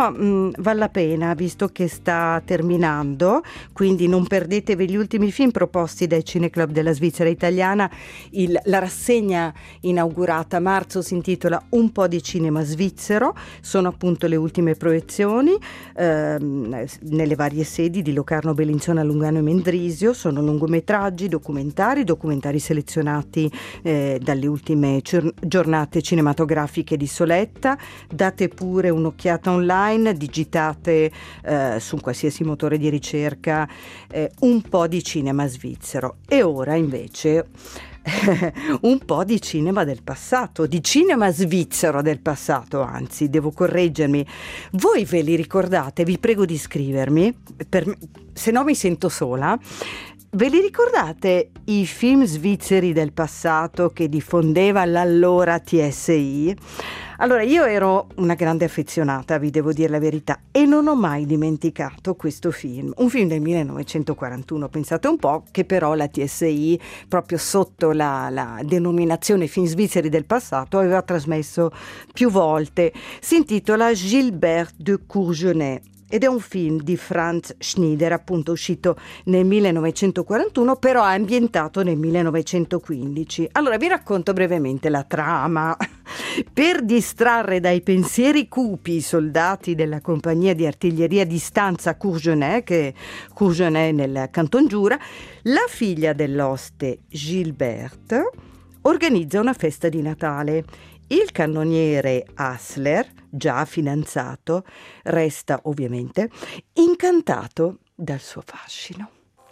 però vale la pena, visto che sta terminando, quindi non perdetevi gli ultimi film proposti dai Cineclub della Svizzera Italiana. La rassegna inaugurata a marzo si intitola Un po' di cinema svizzero, sono appunto le ultime proiezioni nelle varie sedi di Locarno, Bellinzona, Lugano e Mendrisio. Sono lungometraggi, documentari selezionati dalle ultime giornate cinematografiche di Soletta. Date pure un'occhiata online, digitate su qualsiasi motore di ricerca un po' di cinema svizzero. E ora invece un po' di cinema del passato, di cinema svizzero del passato, anzi devo correggermi. Voi ve li ricordate? Vi prego di scrivermi, se no mi sento sola. Ve li ricordate i film svizzeri del passato che diffondeva l'allora TSI? Allora, io ero una grande affezionata, vi devo dire la verità, e non ho mai dimenticato questo film. Un film del 1941, pensate un po', che però la TSI, proprio sotto la denominazione film svizzeri del passato, aveva trasmesso più volte. Si intitola Gilbert de Courgenay. Ed è un film di Franz Schneider, appunto uscito nel 1941, però ambientato nel 1915. Allora vi racconto brevemente la trama. Per distrarre dai pensieri cupi i soldati della compagnia di artiglieria di stanza Courgenay, che è Courgenay nel Canton Giura, la figlia dell'oste Gilbert organizza una festa di Natale. Il cannoniere Hassler, già fidanzato, resta ovviamente incantato dal suo fascino.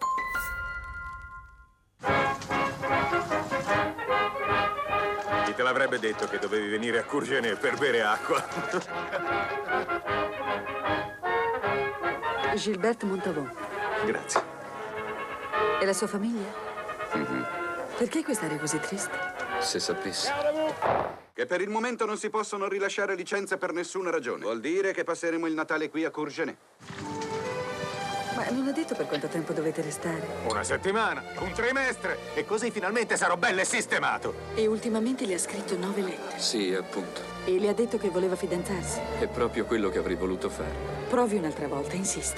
Chi te l'avrebbe detto che dovevi venire a Courgenay per bere acqua? Gilbert Montavon. Grazie. E la sua famiglia? Mm-hmm. Perché quest'aria così triste? Se sapessi. Che per il momento non si possono rilasciare licenze per nessuna ragione. Vuol dire che passeremo il Natale qui a Courgenay. Ma non ha detto per quanto tempo dovete restare? Una settimana, un trimestre, e così finalmente sarò bello e sistemato. E ultimamente le ha scritto 9 lettere. Sì, appunto. E le ha detto che voleva fidanzarsi. È proprio quello che avrei voluto fare. Provi un'altra volta, insista.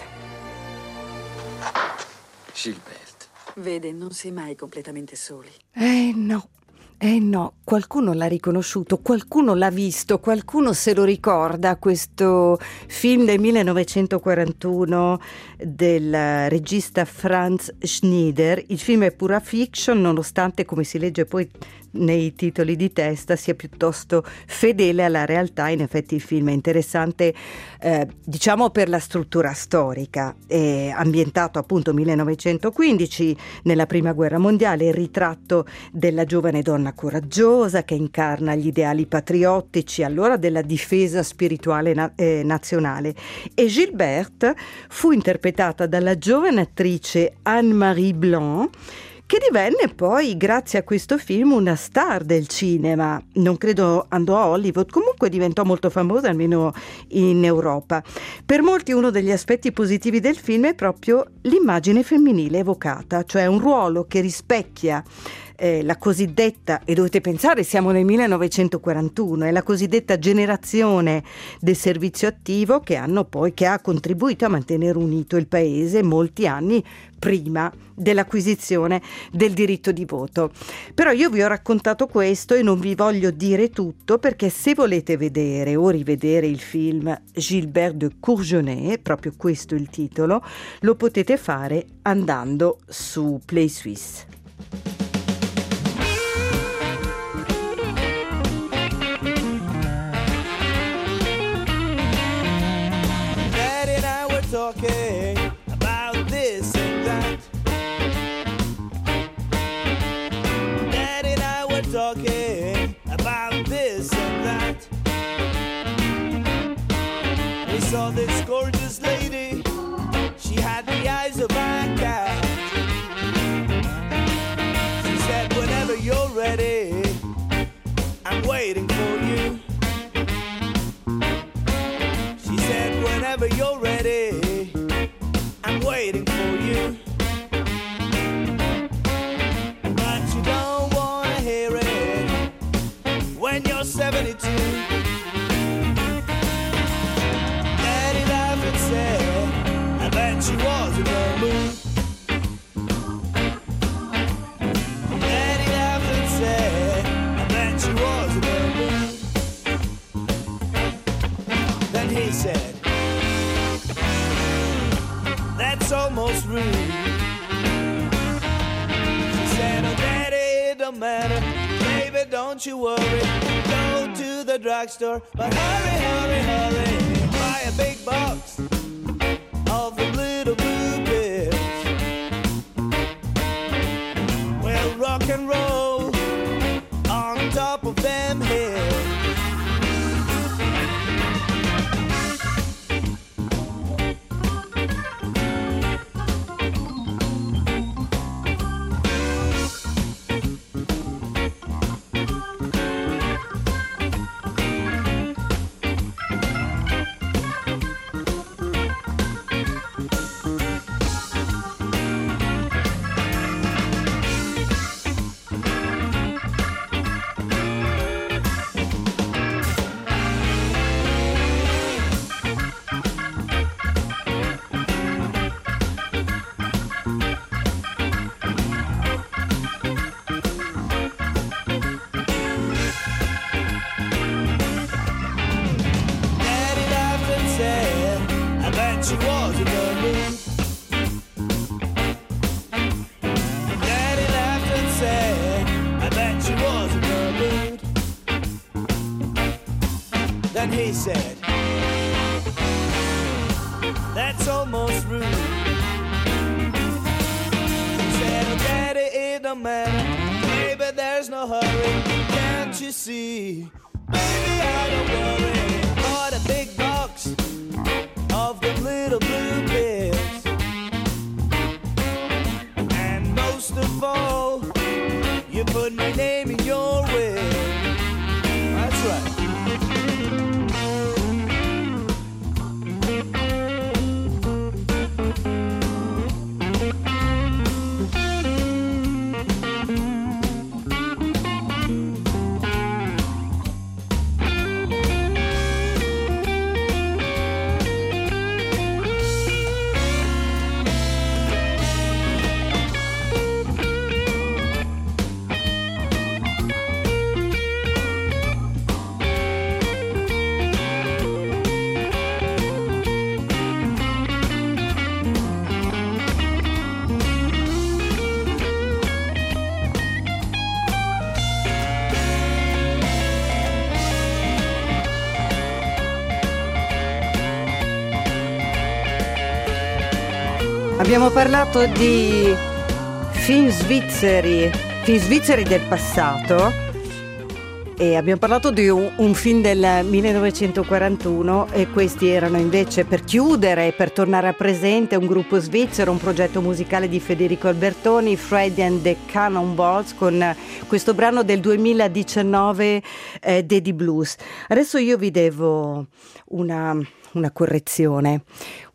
Gilbert. Vede, non si è mai completamente soli. No, qualcuno l'ha riconosciuto, qualcuno l'ha visto, qualcuno se lo ricorda, questo film del 1941 del regista Franz Schneider. Il film è pura fiction, nonostante, come si legge poi nei titoli di testa, sia piuttosto fedele alla realtà. In effetti il film è interessante, diciamo per la struttura storica. È ambientato appunto 1915, nella prima guerra mondiale, il ritratto della giovane donna coraggiosa che incarna gli ideali patriottici allora della difesa spirituale nazionale. E Gilbert fu interpretata dalla giovane attrice Anne-Marie Blanc, che divenne poi, grazie a questo film, una star del cinema. Non credo andò a Hollywood, comunque diventò molto famosa, almeno in Europa. Per molti uno degli aspetti positivi del film è proprio l'immagine femminile evocata, cioè un ruolo che rispecchia la cosiddetta, e dovete pensare siamo nel 1941, è la cosiddetta generazione del servizio attivo che ha contribuito a mantenere unito il paese molti anni prima dell'acquisizione del diritto di voto. Però io vi ho raccontato questo e non vi voglio dire tutto, perché se volete vedere o rivedere il film Gilbert de Courgenay, proprio questo è il titolo, lo potete fare andando su Play Suisse. Talking about this and that. Dad and I were talking about this and that. We saw this gorgeous lady. She had the eyes of a cat. She said, whenever you're ready, I'm waiting for you. She said, whenever you're ready, I'm waiting for you. But you don't wanna hear it when you're 72. don't you worry. Go to the drugstore, but hurry, hurry, hurry. Buy a big box of the little blue pills. Well, rock and roll on top of them hills. She was in the mood. Daddy laughed and said, I bet she was in the mood. Then he said, that's almost rude. He said, oh, Daddy, it don't matter. Baby, there's no hurry. Can't you see? Baby, I don't worry. Bought a big box of the little blue pills, and most of all, you put my name in your will. That's right. Abbiamo parlato di film svizzeri del passato e abbiamo parlato di un film del 1941 e questi erano invece, per chiudere, per tornare a presente, un gruppo svizzero, un progetto musicale di Federico Albertoni, Freddy and the Cannonballs, con questo brano del 2019, Daddy Blues. Adesso io vi devo una correzione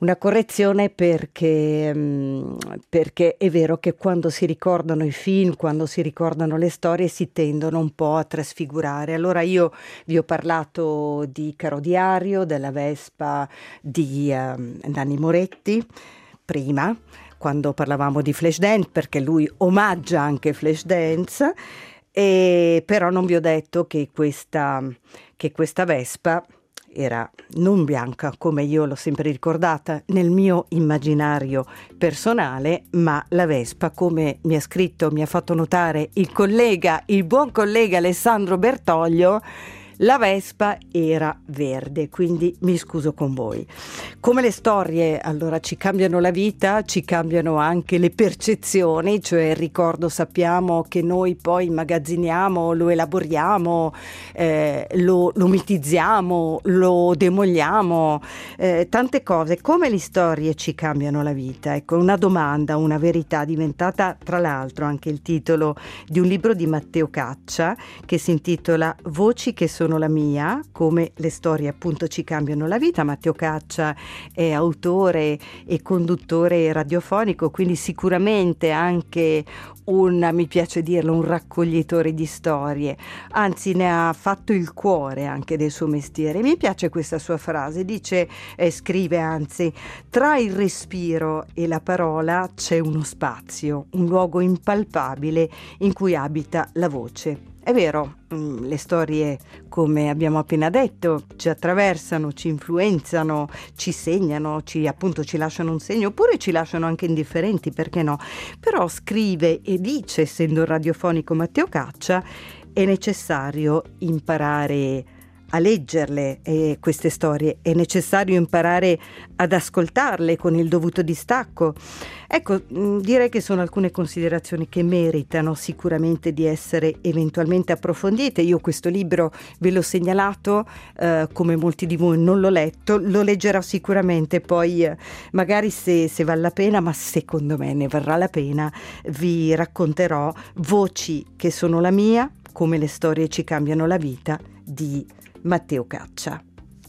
perché è vero che quando si ricordano i film, quando si ricordano le storie, si tendono un po' a trasfigurare. Allora io vi ho parlato di Caro Diario, della Vespa di Nanni Moretti prima, quando parlavamo di Flashdance, perché lui omaggia anche Flashdance, e però non vi ho detto che questa Vespa era non bianca, come io l'ho sempre ricordata nel mio immaginario personale, ma la Vespa, come mi ha fatto notare il buon collega Alessandro Bertoglio, la Vespa era verde, quindi mi scuso con voi. Come le storie allora ci cambiano la vita, ci cambiano anche le percezioni, cioè il ricordo sappiamo che noi poi immagazziniamo, lo elaboriamo, lo mitizziamo, lo demoliamo, tante cose. Come le storie ci cambiano la vita? Ecco, una domanda, una verità, diventata tra l'altro anche il titolo di un libro di Matteo Caccia che si intitola Voci che sono la mia, come le storie appunto ci cambiano la vita. Matteo Caccia è autore e conduttore radiofonico, quindi sicuramente anche mi piace dirlo, un raccoglitore di storie, anzi ne ha fatto il cuore anche del suo mestiere. Mi piace questa sua frase, scrive anzi, tra il respiro e la parola c'è uno spazio, un luogo impalpabile in cui abita la voce. È vero, le storie, come abbiamo appena detto, ci attraversano, ci influenzano, ci segnano, ci lasciano un segno, oppure ci lasciano anche indifferenti, perché no? Però scrive e dice, essendo radiofonico Matteo Caccia, è necessario imparare a leggerle queste storie, è necessario imparare ad ascoltarle con il dovuto distacco. Ecco, direi che sono alcune considerazioni che meritano sicuramente di essere eventualmente approfondite. Io questo libro ve l'ho segnalato, come molti di voi non l'ho letto, lo leggerò sicuramente, poi magari se vale la pena, ma secondo me ne varrà la pena, vi racconterò voci che sono la mia, come le storie ci cambiano la vita, di Matteo Caccia.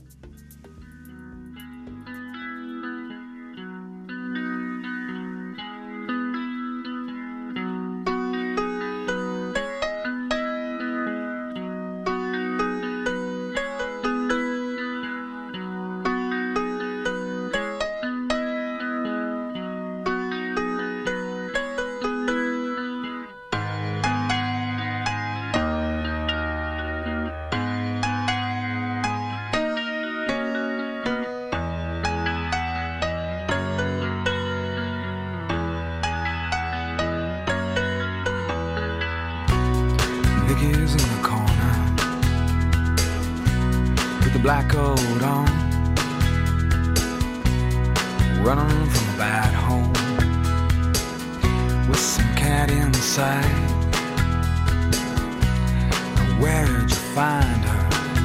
Nicky's in the corner with the black coat on, running from a bad home with some cat inside. Where'd you find her?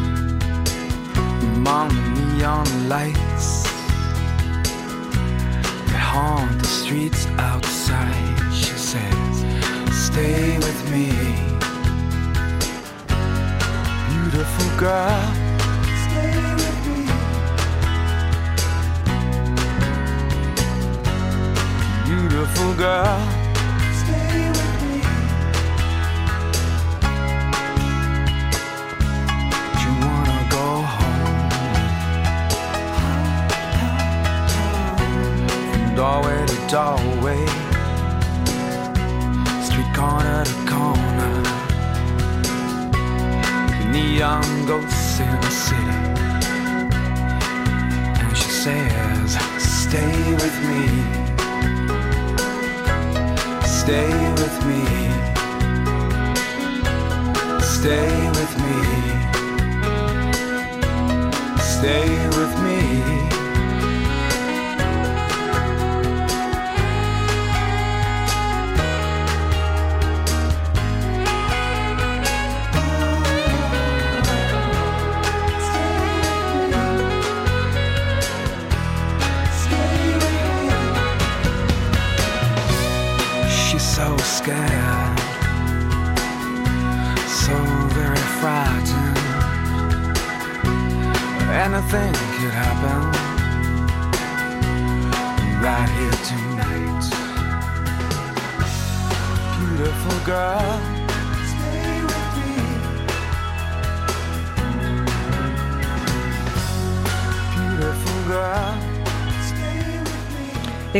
Among the neon lights that haunt the streets outside. She says, stay with me, beautiful girl, stay with me. Beautiful girl, stay with me. Do you wanna go home? From doorway to doorway, street corner to corner, neon ghosts in the city. And she says, stay with me, stay with me, stay with me, stay with me. So scared, so very frightened. Anything could happen right here tonight. Beautiful girl, stay with me. Beautiful girl. Le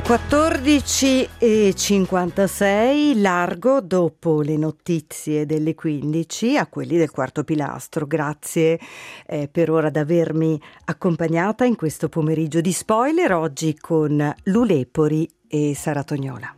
14:56, largo dopo le notizie delle 15 a quelli del quarto pilastro. Grazie per ora ad avermi accompagnata in questo pomeriggio di spoiler, oggi con Lu Lepori e Sara Tognola.